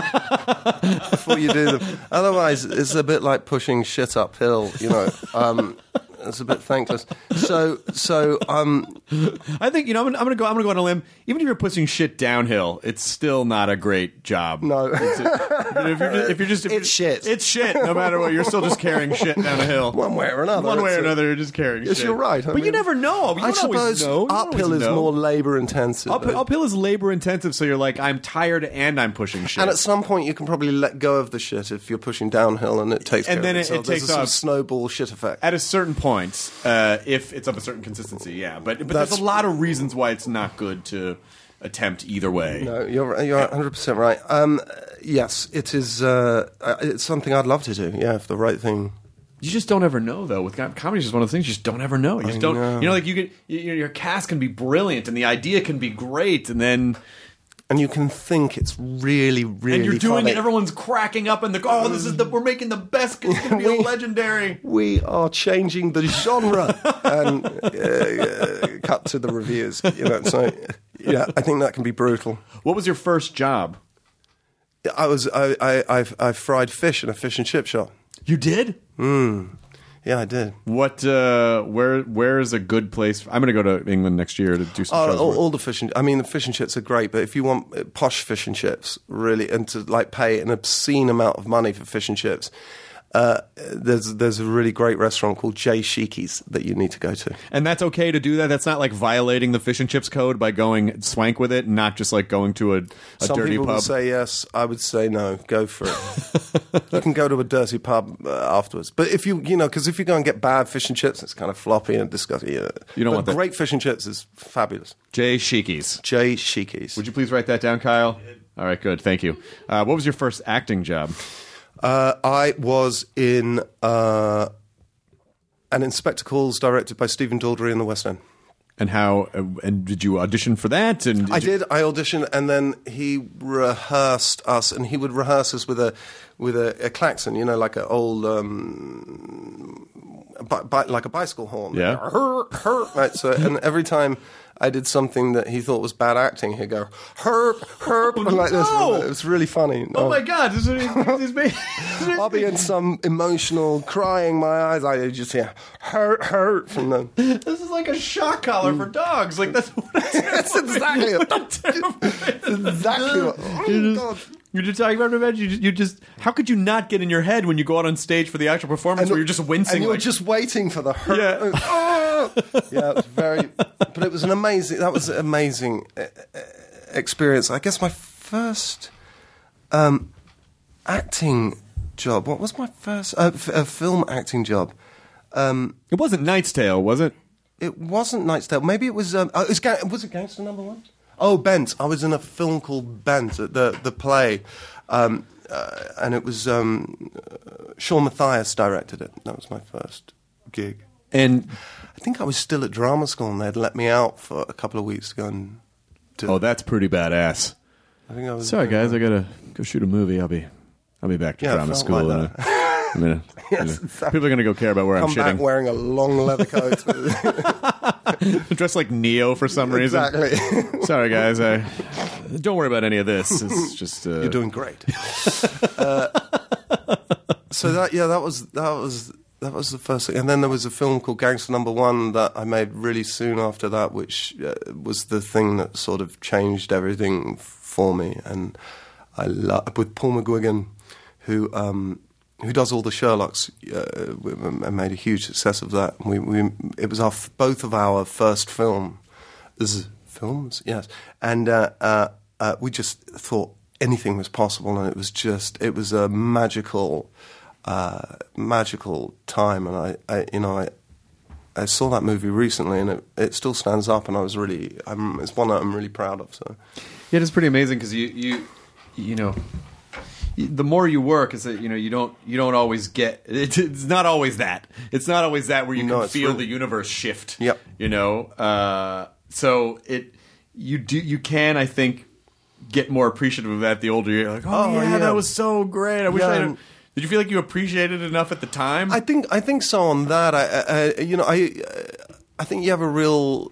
before you do them. Otherwise, it's a bit like pushing shit uphill, you know. Um, it's a bit thankless. So, so um, I think you know. I'm, I'm gonna go. I'm gonna go on a limb. Even if you're pushing shit downhill, it's still not a great job. no. It's a- if, you're just, if you're just, if It's you're- shit. It's shit. No matter what, you're still just carrying shit down a hill. One way or another. One way or it's a- another, you're just carrying Yes, shit. you're right. I but you mean, never know. You I don't always suppose know. You don't uphill always is know. more labour intensive. Up, uphill is labor intensive, so you're like, I'm tired and I'm pushing shit. And at some point, you can probably let go of the shit if you're pushing downhill, and it takes. And care then of it- itself. it There's takes a sort off. of snowball shit effect. At a certain point, uh, if it's of a certain consistency, yeah. But but That's- there's a lot of reasons why it's not good to attempt either way. No, you're you're one hundred percent right. Um, yes, it is. Uh, it's something I'd love to do. Yeah, if the right thing. You just don't ever know, though. With com- comedy, is just one of those things you just don't ever know. You just I don't. know. You know, like you get you, you know, your cast can be brilliant and the idea can be great, and then And you can think it's really, really. and you're doing funny. it. Everyone's cracking up, and the oh, this is the we're making the best. It's going to be We- legendary. We are changing the genre, and uh, uh, cut to the reviews. You know, so yeah, I think that can be brutal. What was your first job? I was I I I've, I fried fish in a fish and chip shop. You did. Yeah, I did. What? Uh, where? Where is a good place? I'm going to go to England next year to do some Oh, shows. all, with- all the fish and I mean the fish and chips are great, but if you want uh, posh fish and chips, really, and to like pay an obscene amount of money for fish and chips, uh, there's there's a really great restaurant called Jay Sheiky's that you need to go to. And that's okay to do that. That's not like violating the fish and chips code by going swank with it, not just like going to a, a Some dirty people pub. would say yes. I would say no. Go for it. You can go to a dirty pub uh, afterwards. But if you, you know, because if you go and get bad fish and chips, it's kind of floppy and disgusting. Yeah. You don't but want that. Great fish and chips is fabulous. Jay Sheiky's. Jay Sheiky's. Would you please write that down, Kyle? All right, good. Thank you. Uh, what was your first acting job? Uh, I was in uh, an Inspector Calls directed by Stephen Daldry in the West End. And how? Uh, and did you audition for that? And did I you- did. I auditioned, and then he rehearsed us, and he would rehearse us with a with a, a klaxon, you know, like an old, um, bi- bi- like a bicycle horn. Yeah. Her, her. Right. So, and every time I did something that he thought was bad acting, he'd go herp, herp, Oh, like this. no. It was really funny. Oh my God! This is, this is me. I'll be in some emotional crying my eyes. I just hear hurt, hurt from them. This is like a shock collar for dogs. Like that's what That's exactly it. Exactly. What, oh, God. You're just talking about revenge. You just, you just, how could you not get in your head when you go out on stage for the actual performance where you're just wincing? And you're like, just waiting for the hurt. Yeah. Oh! Yeah, it was very. But it was an amazing. That was an amazing uh, uh, experience. I guess my first um, acting job. What was my first uh, f- uh, film acting job? Um, it wasn't Knight's Tale, was it? it wasn't Knight's Tale. Maybe it was. Um, oh, it was, Ga- was it Gangster Number One? Oh, Bent. I was in a film called Bent, the the play, um, uh, and it was um, uh, Sean Matthias directed it. That was my first gig. And I think I was still at drama school, and they'd let me out for a couple of weeks to go and do. oh, that's pretty badass. I think I was. Sorry, guys, I gotta go shoot a movie. I'll be, I'll be back to Yeah, it drama felt school like in a, a minute. Yes, You know, exactly. People are gonna go care about where Come I'm back shitting. wearing a long leather coat. Dressed like Neo for some reason. Exactly. Sorry, guys. I don't worry about any of this. It's just uh, You're doing great. uh, so that yeah, that was that was that was the first thing, and then there was a film called Gangster Number One that I made really soon after that, which uh, was the thing that sort of changed everything for me. And I lo- with Paul McGuigan, who um, who does all the Sherlocks, uh, we, we made a huge success of that. We, we it was our f- both of our first film, z- films, yes, and uh, uh, uh, we just thought anything was possible, and it was just it was a magical. Uh, magical time, and I, I you know, I, I saw that movie recently, and it, it still stands up, and I was really, I'm, it's one that I'm really proud of. So, yeah, it's pretty amazing because you, you, you know, the more you work, is that you know you don't you don't always get. It, it's not always that. It's not always that where you No, can it's feel really- the universe shift. Yep. You know, uh, so it you do you can I think get more appreciative of that the older you're like. Oh, Oh, yeah, yeah. that was so great. I wish Yeah, I. and- Did you feel like you appreciated it enough at the time? I think I think so on that. I, I I- you know I I think you have a real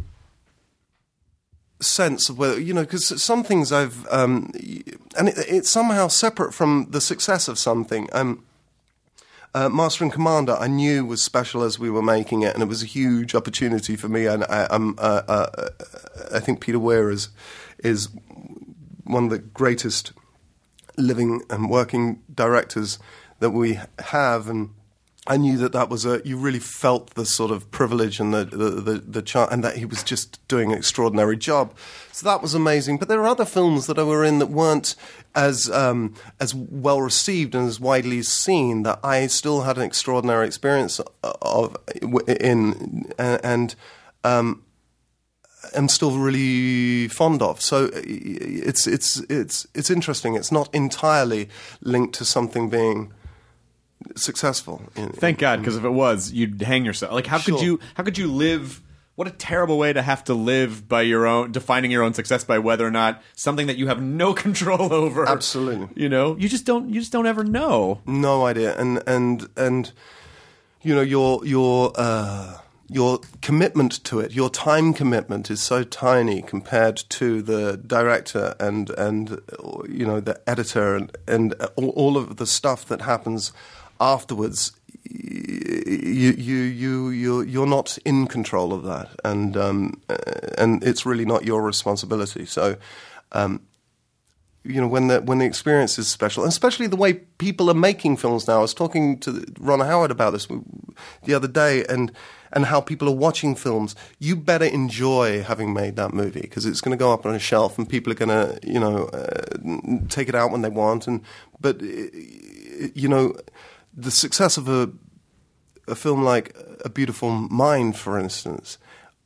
sense of whether you know because some things I've um, and it, it's somehow separate from the success of something. Um, uh, Master and Commander, I knew was special as we were making it, and it was a huge opportunity for me. And I, I'm uh, uh, I think Peter Weir is is one of the greatest living and working directors that we have, and I knew that that was a. You really felt the sort of privilege and the the the, the char- and that he was just doing an extraordinary job. So that was amazing. But there are other films that I were in that weren't as um, as well received and as widely seen that I still had an extraordinary experience of in and. Um, I'm still really fond of. So it's it's it's it's interesting. It's not entirely linked to something being successful. In, Thank God, because if it was, you'd hang yourself. Like, how could Sure. you? How could you live? What a terrible way to have to live by your own, defining your own success by whether or not something that you have no control over. Absolutely. You know, you just don't. You just don't ever know. No idea. And and and you know your your uh, your commitment to it, your time commitment is so tiny compared to the director and and you know the editor and and all, all of the stuff that happens afterwards. You you you you you're not in control of that, and um, and it's really not your responsibility. So. Um, You know, when the when the experience is special, and especially the way people are making films now. I was talking to Ron Howard about this the other day, and and how people are watching films. You better enjoy having made that movie because it's going to go up on a shelf, and people are going to, you know, uh, take it out when they want. And but uh, you know, the success of a a film like A Beautiful Mind, for instance.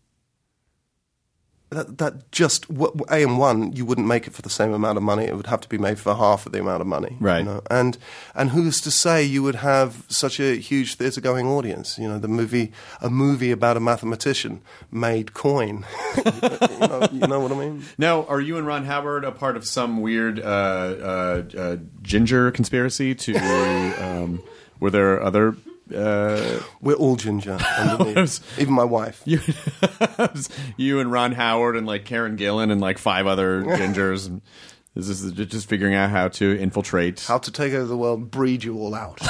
That, that just A M one, you wouldn't make it for the same amount of money. It would have to be made for half of the amount of money, Right. You know? And and who's to say you would have such a huge theatre-going audience? You know, the movie, a movie about a mathematician made coin. you, know, you know what I mean? Now, are you and Ron Howard a part of some weird uh, uh, uh, ginger conspiracy? To um, were there other? Uh, We're all ginger underneath, even my wife. you, you and Ron Howard and like Karen Gillan and like five other gingers. And this is just figuring out how to infiltrate. How to take over the world, breed you all out.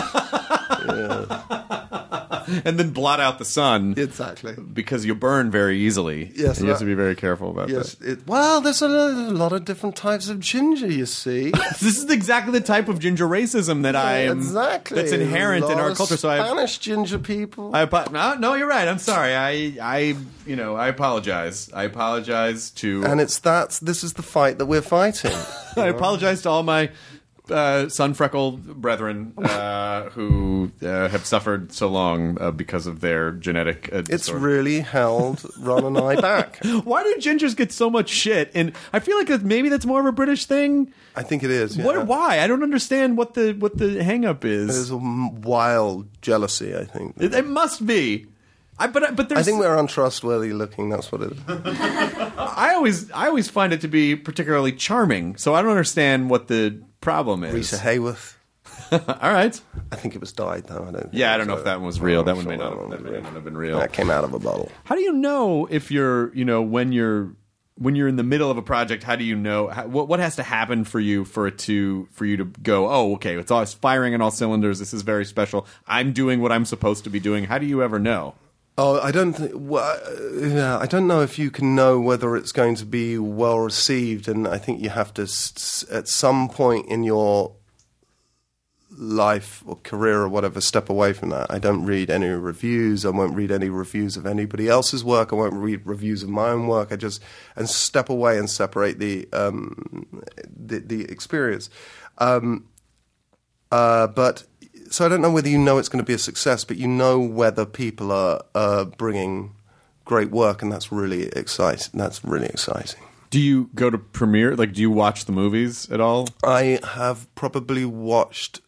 and then blot out the sun. Exactly. Because you burn very easily. Yes, and you have that- to be very careful about Yes. that. It, well, there's a, a lot of different types of ginger, you see. This is exactly the type of ginger racism that I am. exactly. That's inherent A in lot our of culture. So I, Spanish ginger people. I apo- no, no, you're right. I'm sorry. I, I, you know, I apologize. I apologize to. and it's that. This is the fight that we're fighting. I apologize to all my uh, sun freckle brethren uh, who uh, have suffered so long uh, because of their genetic. Uh, It's disorder. really held Ron and I back. Why do gingers get so much shit? And I feel like that maybe that's more of a British thing. I think it is. Yeah. What? Why? I don't understand what the what the hang up is. There's a m- wild jealousy, I think. It, it must be. I, but but there's, I think we're untrustworthy looking. That's what it is. I always I always find it to be particularly charming. So I don't understand what the problem is. Rita Hayworth. All right. I think it was dyed though. I don't. Think Yeah, I don't know so. if that one was real. That one sure may not that have, one that was may real. not have been real. That came out of a bottle. How do you know if you're, you know, when you're when you're in the middle of a project? How do you know how, what what has to happen for you for it to for you to go? Oh, okay, it's all it's firing on all cylinders. This is very special. I'm doing what I'm supposed to be doing. How do you ever know? Oh, I don't think. Well, yeah, I don't know if you can know whether it's going to be well received, and I think you have to, s- at some point in your life or career or whatever, step away from that. I don't read any reviews. I won't read any reviews of anybody else's work. I won't read reviews of my own work. I just and step away and separate the um, the, the experience. Um, uh, but. So I don't know whether you know it's going to be a success, but you know whether people are uh, bringing great work, and that's really exciting. That's really exciting. Do you go to premiere? Like, do you watch the movies at all? I have probably watched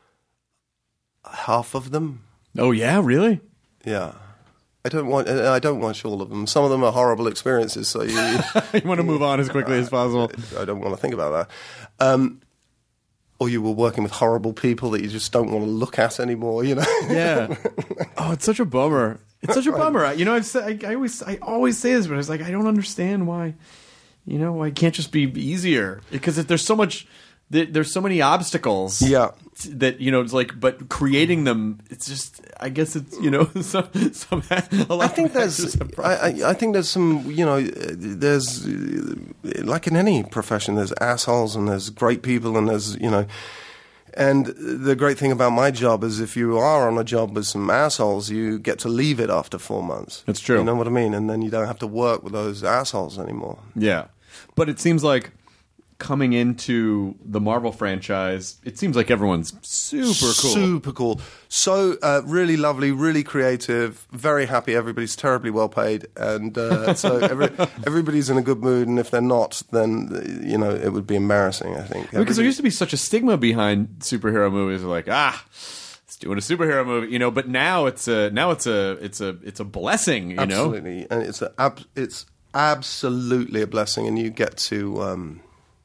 half of them. Oh yeah, really? Yeah, I don't want. I don't watch all of them. Some of them are horrible experiences, so you. You want to move on as quickly as possible. I don't want to think about that. Um, Or you were working with horrible people that you just don't want to look at anymore, you know? Yeah. Oh, it's such a bummer. It's such a bummer. I- You know, I've said, I, I always, I always say this, but I was like, I don't understand why, you know, why it can't just be easier because if there's so much, there- there's so many obstacles. Yeah. That you know, it's like, but creating them, it's just, I guess it's, you know, some, some a lot I think of there's, factors are I, I I think there's some, you know, there's uh, like in any profession, there's assholes and there's great people and there's, you know, and the great thing about my job is if you are on a job with some assholes, you get to leave it after four months. That's true. You know what I mean? And then you don't have to work with those assholes anymore. Yeah, but it seems like coming into the Marvel franchise, it seems like everyone's super cool. Super cool. So uh, really lovely, really creative, very happy. Everybody's terribly well paid. And uh, so every, everybody's in a good mood. And if they're not, then, you know, it would be embarrassing, I think. Because there used to be such a stigma behind superhero movies, like, ah, it's doing a superhero movie, you know. But now it's a now it's a it's a it's a blessing, you know. Absolutely, and it's a, ab- it's absolutely a blessing, and you get to. Um,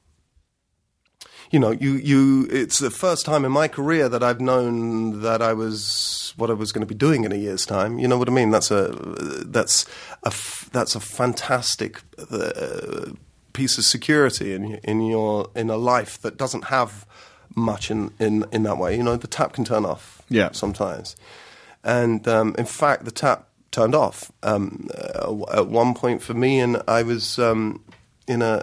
You know, you, you. It's the first time in my career that I've known that I was what I was going to be doing in a year's time. You know what I mean? That's a that's a that's a fantastic uh, piece of security in in your in a life that doesn't have much in, in, in that way. You know, the tap can turn off. Yeah. Sometimes, and um, in fact, the tap turned off um, uh, at one point for me, and I was um, in a.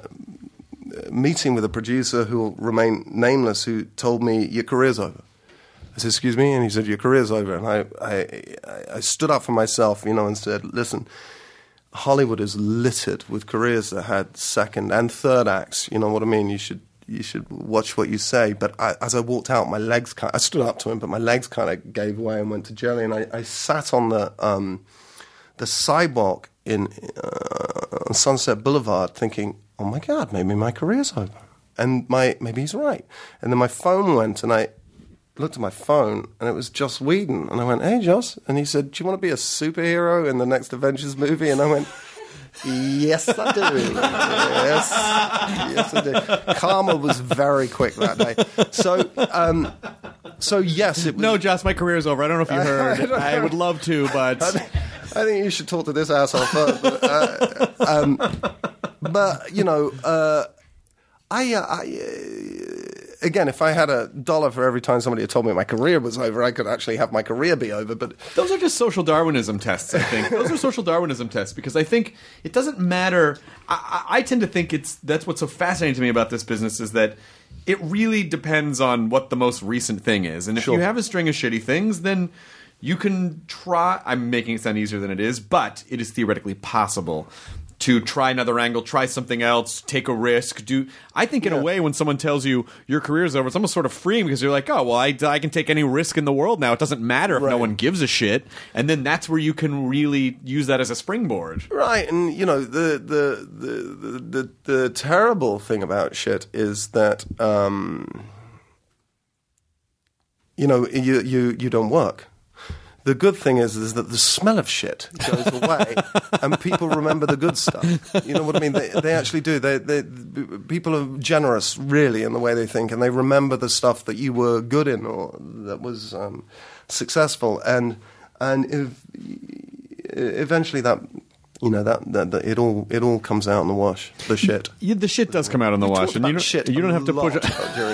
meeting with a producer who will remain nameless, who told me, your career's over. I said, excuse me? And he said, your career's over. And I, I, I stood up for myself, you know, and said, listen, Hollywood is littered with careers that had second and third acts. You know what I mean? You should you should watch what you say. But I, as I walked out, my legs kind of, I stood up to him, but my legs kind of gave way and went to jelly. And I, I sat on the um, the sidewalk in uh, on Sunset Boulevard thinking, oh my God, maybe my career's over. And my maybe he's right. And then my phone went, and I looked at my phone, and it was Joss Whedon. And I went, hey, Joss. And he said, do you want to be a superhero in the next Avengers movie? And I went, yes, I do. Yes, yes, I do. Karma was very quick that day. So, um, so yes, it was. No, Joss, my career's over. I don't know if you heard. I, I would love to, but I think you should talk to this asshole first. But, uh, um, but you know, uh, I, uh, I uh, again, if I had a dollar for every time somebody had told me my career was over, I could actually have my career be over. But those are just social Darwinism tests, I think. Those are social Darwinism tests because I think it doesn't matter. I, I, I tend to think it's that's what's so fascinating to me about this business is that it really depends on what the most recent thing is. And if Sure. you have a string of shitty things, then you can try. I'm making it sound easier than it is, but it is theoretically possible to try another angle, try something else, take a risk. Do I think in Yeah. a way when someone tells you your career's over, it's almost sort of freeing because you're like, oh, well, I, I can take any risk in the world now. It doesn't matter if no Right. one gives a shit. And then that's where you can really use that as a springboard. right, and you know, the the the the, the, the terrible thing about shit is that um, you know you you you don't work. The good thing is, is that the smell of shit goes away, and people remember the good stuff. You know what I mean? They, they actually do. They, they, people are generous, really, in the way they think, and they remember the stuff that you were good in or that was um, successful. And and if, eventually that. You know that, that, that it all it all comes out in the wash. The shit, yeah, the shit does come out in the we wash, and you don't shit you don't have to push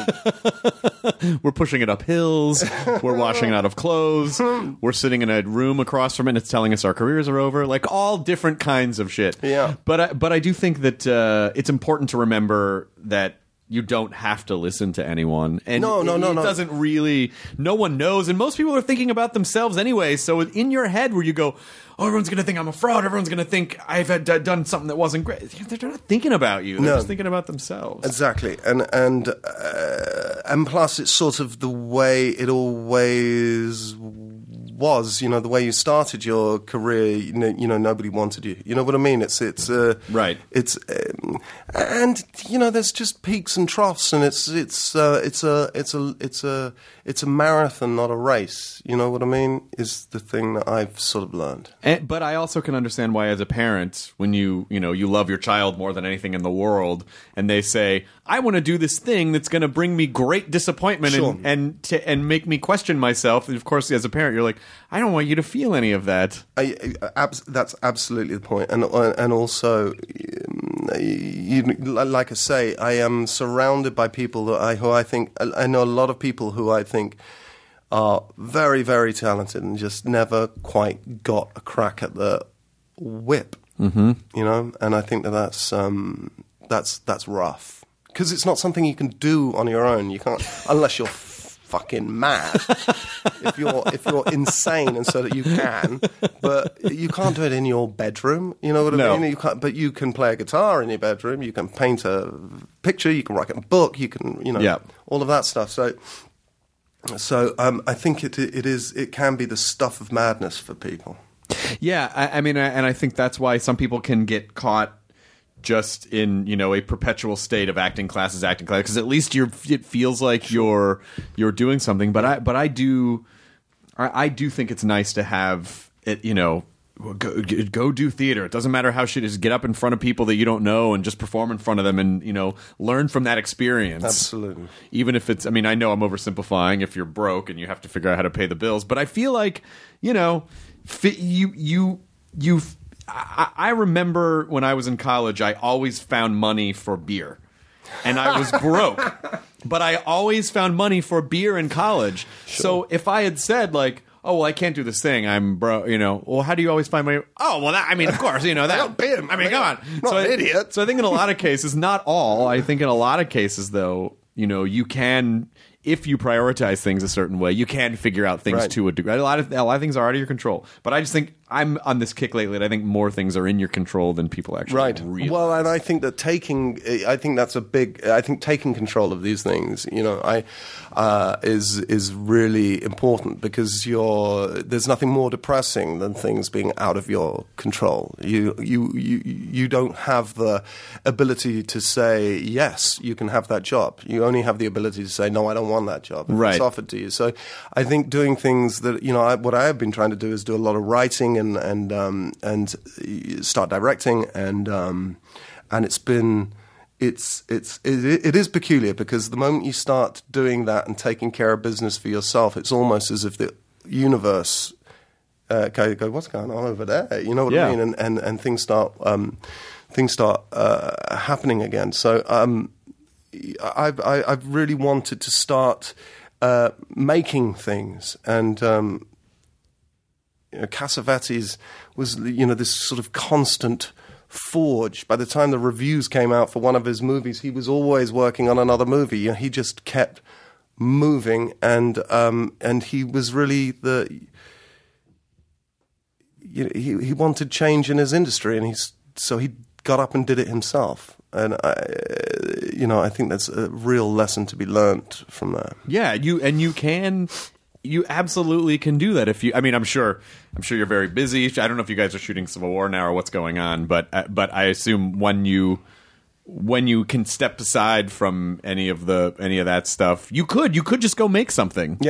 it. We're pushing it up hills. We're washing it out of clothes. We're sitting in a room across from it, and it's telling us our careers are over. Like all different kinds of shit. Yeah. But I, but I do think that uh, it's important to remember that. You don't have to listen to anyone. And no, no, it, no, it no. doesn't really... No one knows. And most people are thinking about themselves anyway. So in your head where you go, oh, everyone's going to think I'm a fraud. Everyone's going to think I've had, d- done something that wasn't great. They're not thinking about you. They're No. just thinking about themselves. Exactly. And and uh, and plus it's sort of the way it always was, you know, the way you started your career, you know, you know nobody wanted you. You know what I mean? It's it's uh, Right. It's um, and you know there's just peaks and troughs, and it's it's uh, it's a it's a it's a it's a marathon, not a race. You know what I mean? Is the thing that I've sort of learned. And, but I also can understand why, as a parent, when you you know you love your child more than anything in the world, and they say, "I want to do this thing that's going to bring me great disappointment Sure. and and, to, and make me question myself." And of course, as a parent, you're like, "I don't want you to feel any of that." I, I, abs- that's absolutely the point, and uh, and also, um, you, like I say, I am surrounded by people that I who I think I know a lot of people who I think are very very talented and just never quite got a crack at the whip, mm-hmm. you know, and I think that that's um, that's that's rough because it's not something you can do on your own. You can't unless you're fucking mad. if you're if you're insane, and so that you can, but you can't do it in your bedroom. You know what I No. mean? You can't, but you can play a guitar in your bedroom. You can paint a picture. You can write a book. You can, you know, Yeah. all of that stuff. So, so um, I think it it is it can be the stuff of madness for people. Yeah, I, I mean, I, and I think that's why some people can get caught just in, you know, a perpetual state of acting classes, acting class, because at least you're. It feels like you're you're doing something. But I, but I do, I, I do think it's nice to have it. You know, go, go do theater. It doesn't matter how shit is. Get up in front of people that you don't know and just perform in front of them, and you know, learn from that experience. Absolutely. Even if it's, I mean, I know I'm oversimplifying. If you're broke and you have to figure out how to pay the bills, but I feel like, you know, fi- you you you. I, I remember when I was in college, I always found money for beer. And I was broke. But I always found money for beer in college. Sure. So if I had said, like, oh, well, I can't do this thing, I'm broke, you know, well, how do you always find money? Oh, well, that, I mean, of course, you know, that. I got beer, I mean, come on. Not so an I, idiot. So I think in a lot of cases, not all, I think in a lot of cases, though, you know, you can, if you prioritize things a certain way, you can figure out things Right. to a degree. A lot of a lot of things are out of your control. But I just think I'm on this kick lately, and I think more things are in your control than people actually Right. realize. Well, and I think that taking, I think that's a big. I think taking control of these things, you know, I uh, is is really important because you're. There's nothing more depressing than things being out of your control. You you you you don't have the ability to say yes, you can have that job. You only have the ability to say no, I don't want that job. If Right. It's offered to you. So I think doing things that you know, I, what I have been trying to do is do a lot of writing and and um, and start directing and um, and it's been it's it's it, it is peculiar because the moment you start doing that and taking care of business for yourself, it's almost as if the universe uh, go, go what's going on over there? You know what Yeah. I mean? And and and things start um, things start uh, happening again. So um, I've I, I've really wanted to start uh, making things and. Um, You know, Cassavetes was, you know, this sort of constant forge. By the time the reviews came out for one of his movies, he was always working on another movie. You know, he just kept moving, and um, and he was really the. You know, he he wanted change in his industry, and he's so he got up and did it himself. And I, you know, I think that's a real lesson to be learnt from that. Yeah, you and you can, you absolutely can do that if you. I mean, I'm sure, I'm sure you're very busy. I don't know if you guys are shooting Civil War now or what's going on, but uh, but I assume when you when you can step aside from any of the any of that stuff, you could you could just go make something. Yes,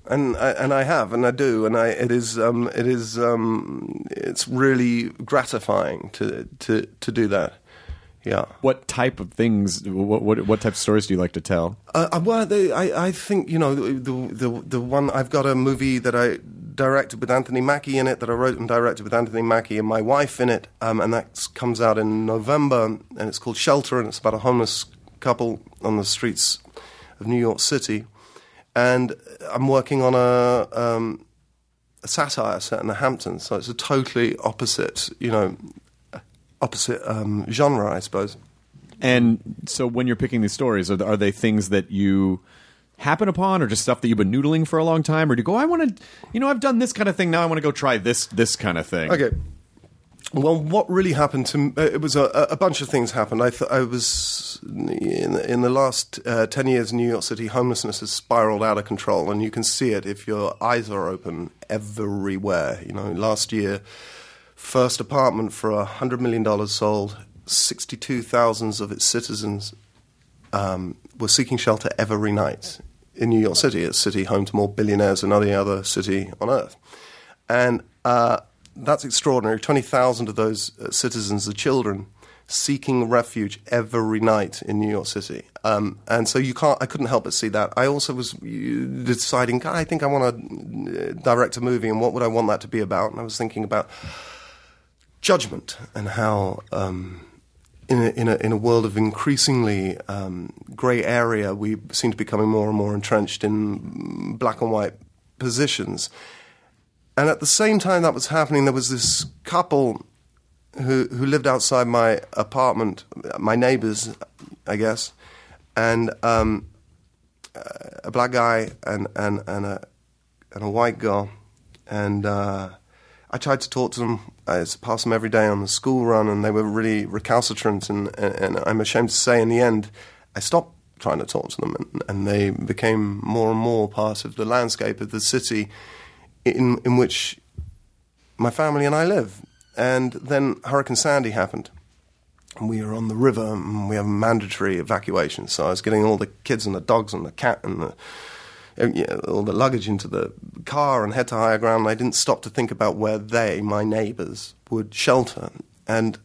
and I, and I have, and I do, and I it is um, it is um, it's really gratifying to to to do that. Yeah. What type of things? What what, what type of stories do you like to tell? Uh, well, they, I I think you know the the the one I've got a movie that I directed with Anthony Mackie in it, that I wrote and directed with Anthony Mackie and my wife in it, um, and that comes out in November, and it's called Shelter, and it's about a homeless couple on the streets of New York City. And I'm working on a, um, a satire set in the Hamptons, so it's a totally opposite, you know, opposite um, genre, I suppose. And so when you're picking these stories, are, are they things that you happen upon, or just stuff that you've been noodling for a long time? Or do you go, I want to, you know, I've done this kind of thing, now I want to go try this this kind of thing? Okay. Well, what really happened to me, it was a, a bunch of things happened. I, th- I was, in, in the last uh, ten years in New York City, homelessness has spiraled out of control, and you can see it if your eyes are open everywhere. You know, last year, first apartment for one hundred million dollars sold, sixty-two thousand of its citizens um, were seeking shelter every night in New York City, a city home to more billionaires than any other city on earth. And uh, that's extraordinary. twenty thousand of those uh, citizens are children seeking refuge every night in New York City. Um, and so you can't, I couldn't help but see that. I also was deciding, God, I think I want to direct a movie, and what would I want that to be about? And I was thinking about judgment, and how um, in, a, in, a, in a world of increasingly um, grey area, we seem to be becoming more and more entrenched in black and white positions. And at the same time that was happening, there was this couple who who lived outside my apartment, my neighbors, I guess, and um, a black guy and, and, and, a, and a white girl. And uh, I tried to talk to them. I passed them every day on the school run, and they were really recalcitrant. And, and, and I'm ashamed to say, in the end, I stopped trying to talk to them, and, and they became more and more part of the landscape of the city in in which my family and I live. And then Hurricane Sandy happened, and we were on the river, and we have mandatory evacuation. So I was getting all the kids and the dogs and the cat and the, yeah, all the luggage into the car and head to higher ground. And I didn't stop to think about where they, my neighbours, would shelter. And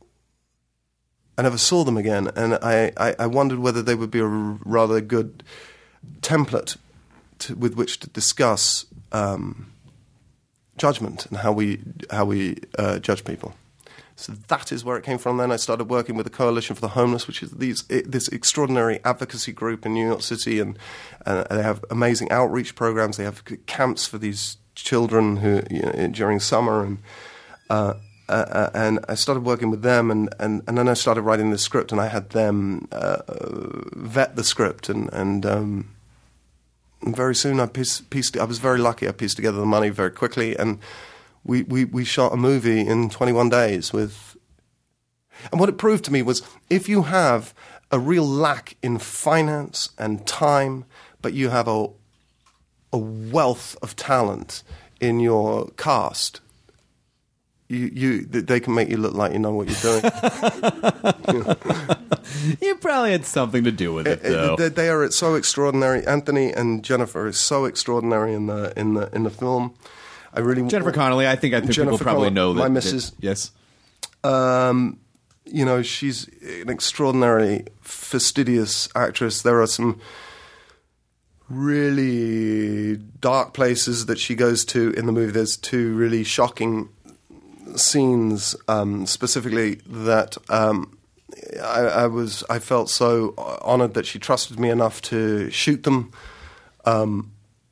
I never saw them again. And I, I, I wondered whether they would be a rather good template to, with which to discuss um, judgment and how we how we uh, judge people. So that is where it came from. Then I started working with the Coalition for the Homeless, which is these it, this extraordinary advocacy group in New York City, and uh, they have amazing outreach programs. They have camps for these children who you know, during summer, and uh, uh, and I started working with them, and, and, and then I started writing the script, and I had them uh, vet the script, and and. Um, And very soon, I pieced, pieced. I was very lucky. I pieced together the money very quickly, and we, we, we shot a movie in twenty-one days. With, and what it proved to me was, if you have a real lack in finance and time, but you have a a wealth of talent in your cast, you you they can make you look like you know what you're doing. You know. You probably had something to do with it, though. They, they are so extraordinary. Anthony and Jennifer is so extraordinary in the in the in the film. I really Jennifer Connelly. I think I think Jennifer people probably Connelly, know that. my missus. That, yes. Um, you know, she's an extraordinary, fastidious actress. There are some really dark places that she goes to in the movie. There's two really shocking scenes, um, specifically that. Um, I, I was. I felt so honoured that she trusted me enough to shoot them. Um,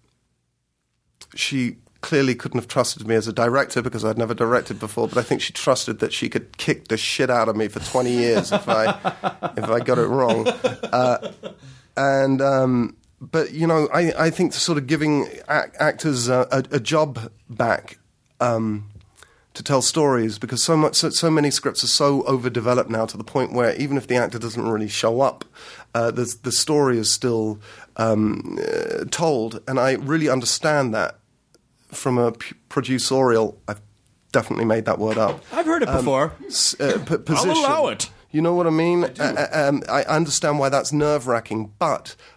she clearly couldn't have trusted me as a director because I'd never directed before. But I think she trusted that she could kick the shit out of me for twenty years if I if I got it wrong. Uh, and um, but you know, I, I think sort of giving act- actors a, a, a job back. Um, to tell stories, because so much, so, so many scripts are so overdeveloped now to the point where even if the actor doesn't really show up, uh, the the story is still um, uh, told, and I really understand that from a p- producerial. I've definitely made that word up. I've heard it before. Um, s- uh, p- position. I'll allow it. You know what I mean? I, do. Uh, um, I understand why that's nerve-wracking, but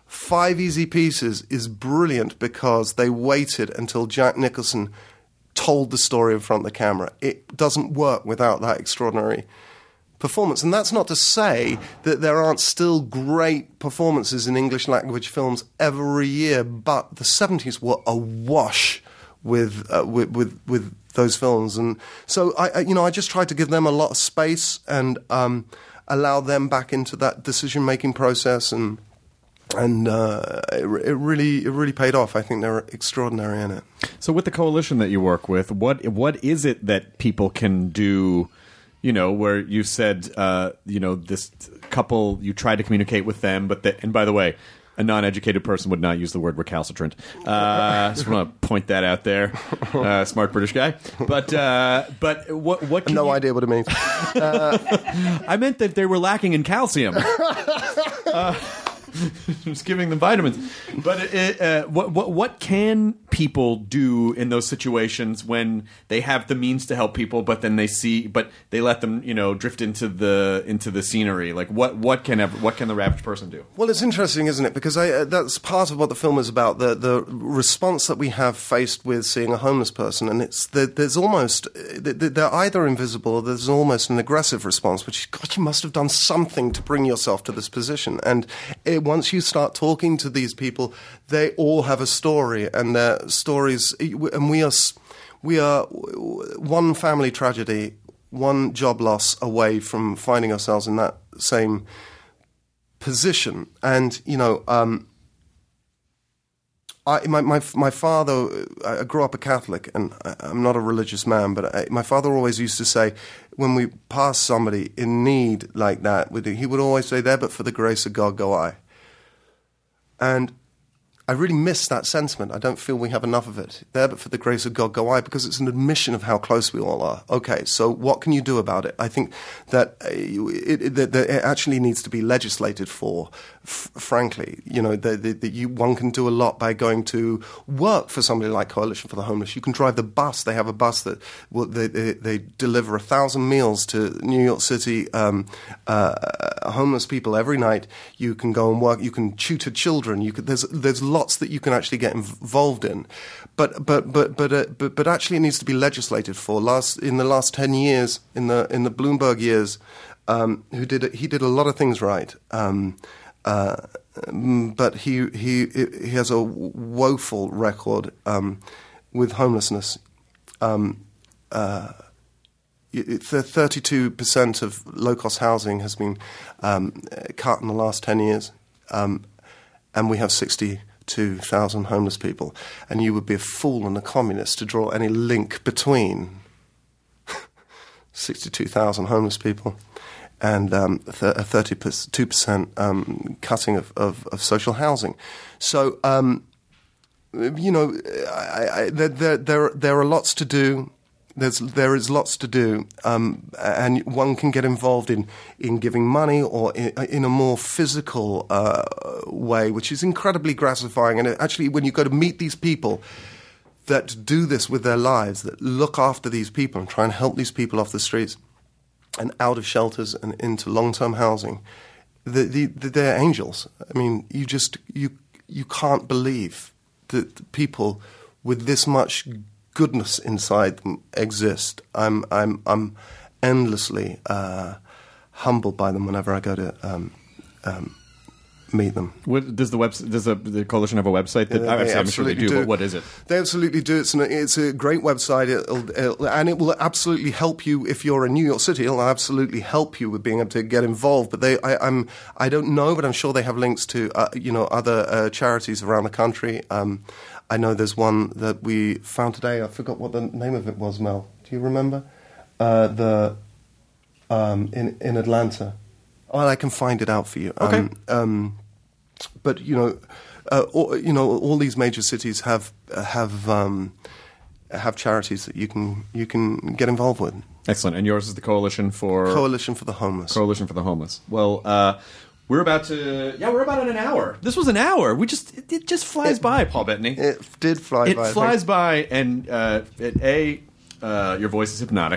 Five Easy Pieces is brilliant because they waited until Jack Nicholson told the story in front of the camera. It doesn't work without that extraordinary performance. And that's not to say that there aren't still great performances in English language films every year, but the seventies were awash with uh, with, with with those films. And so I, I you know I just tried to give them a lot of space and um, allow them back into that decision making process, and and uh, it, it really it really paid off. I think they're extraordinary in it. So with the coalition that you work with, what what is it that people can do? You know, where you said, uh, you know, this couple, you tried to communicate with them, but that, and by the way, a non-educated person would not use the word recalcitrant. Uh, just want to point that out there. Uh, smart British guy. But uh, but what what? Can no you... idea what it means. Uh... I meant that they were lacking in calcium. Uh, just giving them vitamins. But it, uh, what what what can people do in those situations when they have the means to help people, but then they see, but they let them, you know, drift into the into the scenery? Like what what can ever, what can the average person do? Well, it's interesting, isn't it? Because I, uh, that's part of what the film is about. The the response that we have faced with seeing a homeless person, and it's the, there's almost they're either invisible or there's almost an aggressive response, which is, God, you must have done something to bring yourself to this position. And it, once you start talking to these people, they all have a story, and their stories, and we are we are one family tragedy, one job loss away from finding ourselves in that same position. And you know, um, I my my my father, I grew up a Catholic, and I'm not a religious man, but I, my father always used to say, when we pass somebody in need like that, he would always say, "There, but for the grace of God, go I." And I really miss that sentiment. I don't feel we have enough of it. There, but for the grace of God, go I, because it's an admission of how close we all are. Okay, so what can you do about it? I think that uh, it, it, that it actually needs to be legislated for, f- frankly. You know, that you, one can do a lot by going to work for somebody like Coalition for the Homeless. You can drive the bus. They have a bus that will, they, they, they deliver a thousand meals to New York City um, uh, homeless people every night. You can go and work. You can tutor children. You could, there's there's lots that you can actually get involved in, but but but but uh, but but actually it needs to be legislated for. Last in the last ten years, in the in the Bloomberg years, um, who did it, he did a lot of things right, um, uh, but he he he has a woeful record um, with homelessness. Um, uh, thirty-two percent of low-cost housing has been um, cut in the last ten years. Um, And we have sixty-two thousand homeless people. And you would be a fool and a communist to draw any link between sixty-two thousand homeless people and um, th- a thirty-two percent um, cutting of, of, of social housing. So, um, you know, I, I, there, there, there are lots to do. There's, there is lots to do, um, and one can get involved in, in giving money or in, in a more physical uh, way, which is incredibly gratifying. And actually, when you go to meet these people that do this with their lives, that look after these people and try and help these people off the streets and out of shelters and into long-term housing, the, the, the, they're angels. I mean, you just you you can't believe that people with this much goodness inside them exist. I'm I'm I'm endlessly uh, humbled by them whenever I go to um, um, meet them. What, does the web does the, the coalition have a website? That, Yeah, they I'm sure they do, do. But what is it? They absolutely do. It's an, it's a great website, it'll, it'll, and it will absolutely help you if you're in New York City. It'll absolutely help you with being able to get involved. But they, I, I'm I don't know, but I'm sure they have links to uh, you know other uh, charities around the country. Um, I know there's one that we found today. I forgot what the name of it was, Mel. Do you remember? Uh, the um, in in Atlanta. Oh, I can find it out for you. Okay. Um, um, but you know, uh, all, you know, all these major cities have have um, have charities that you can you can get involved with. Excellent. And yours is the Coalition for Coalition for the Homeless. Coalition for the Homeless. Well. Uh, We're about to, yeah, we're about at an hour. This was an hour. We just, it, it just flies It- by, Paul Bettany. It did fly It by. I flies think. by, and uh, it, a, uh, your voice is hypnotic.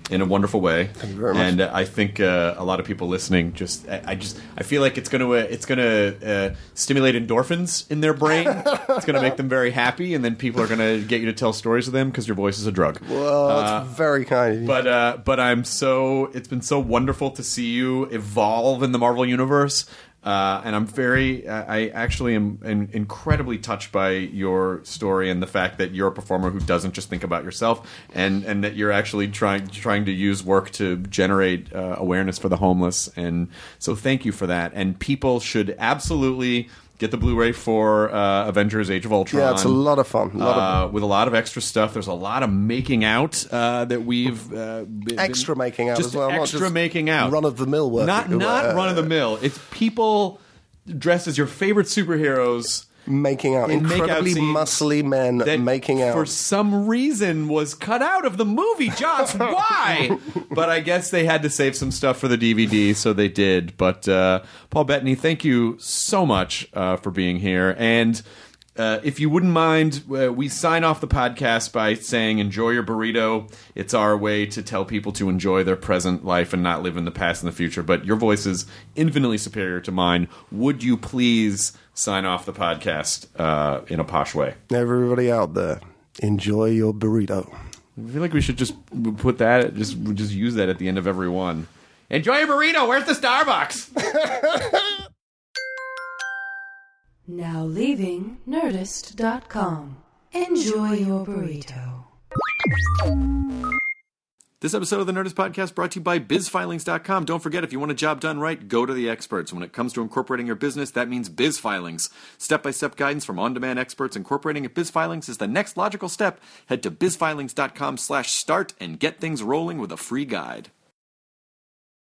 in a wonderful way. Thank you very much. And uh, I think uh, a lot of people listening just, I, I just, I feel like it's going to, uh, it's going to uh, stimulate endorphins in their brain. It's going to make them very happy, and then people are going to get you to tell stories to them because your voice is a drug. Well, that's Uh, very kind of you. But uh, but I'm so it's been so wonderful to see you evolve in the Marvel universe, uh, and I'm very I actually am, am incredibly touched by your story and the fact that you're a performer who doesn't just think about yourself, and, and that you're actually trying trying to use work to generate uh, awareness for the homeless, and so thank you for that. And people should absolutely get the Blu-ray for uh, Avengers: Age of Ultron. Yeah, it's a lot of fun. A lot uh, of with a lot of extra stuff. There's a lot of making out uh, that we've uh, been, extra making out just as well. not Extra just making out, run of the mill work. not not run of the mill. It's people dressed as your favorite superheroes. Making out, in make-out incredibly scenes muscly men that making out. for some reason was cut out of the movie. Josh, why? But I guess they had to save some stuff for the D V D, so they did. But uh, Paul Bettany, thank you so much uh, for being here. And uh, if you wouldn't mind, uh, we sign off the podcast by saying enjoy your burrito. It's our way to tell people to enjoy their present life and not live in the past and the future. But your voice is infinitely superior to mine. Would you please sign off the podcast uh, in a posh way? Everybody out there, enjoy your burrito. I feel like we should just put that, just just use that at the end of every one. Enjoy your burrito. Where's the Starbucks? Now leaving Nerdist dot com. Enjoy your burrito. This episode of the Nerdist Podcast brought to you by biz filings dot com. Don't forget, if you want a job done right, go to the experts. When it comes to incorporating your business, that means BizFilings. Step-by-step guidance from on-demand experts. Incorporating at BizFilings is the next logical step. Head to biz filings dot com slash start and get things rolling with a free guide.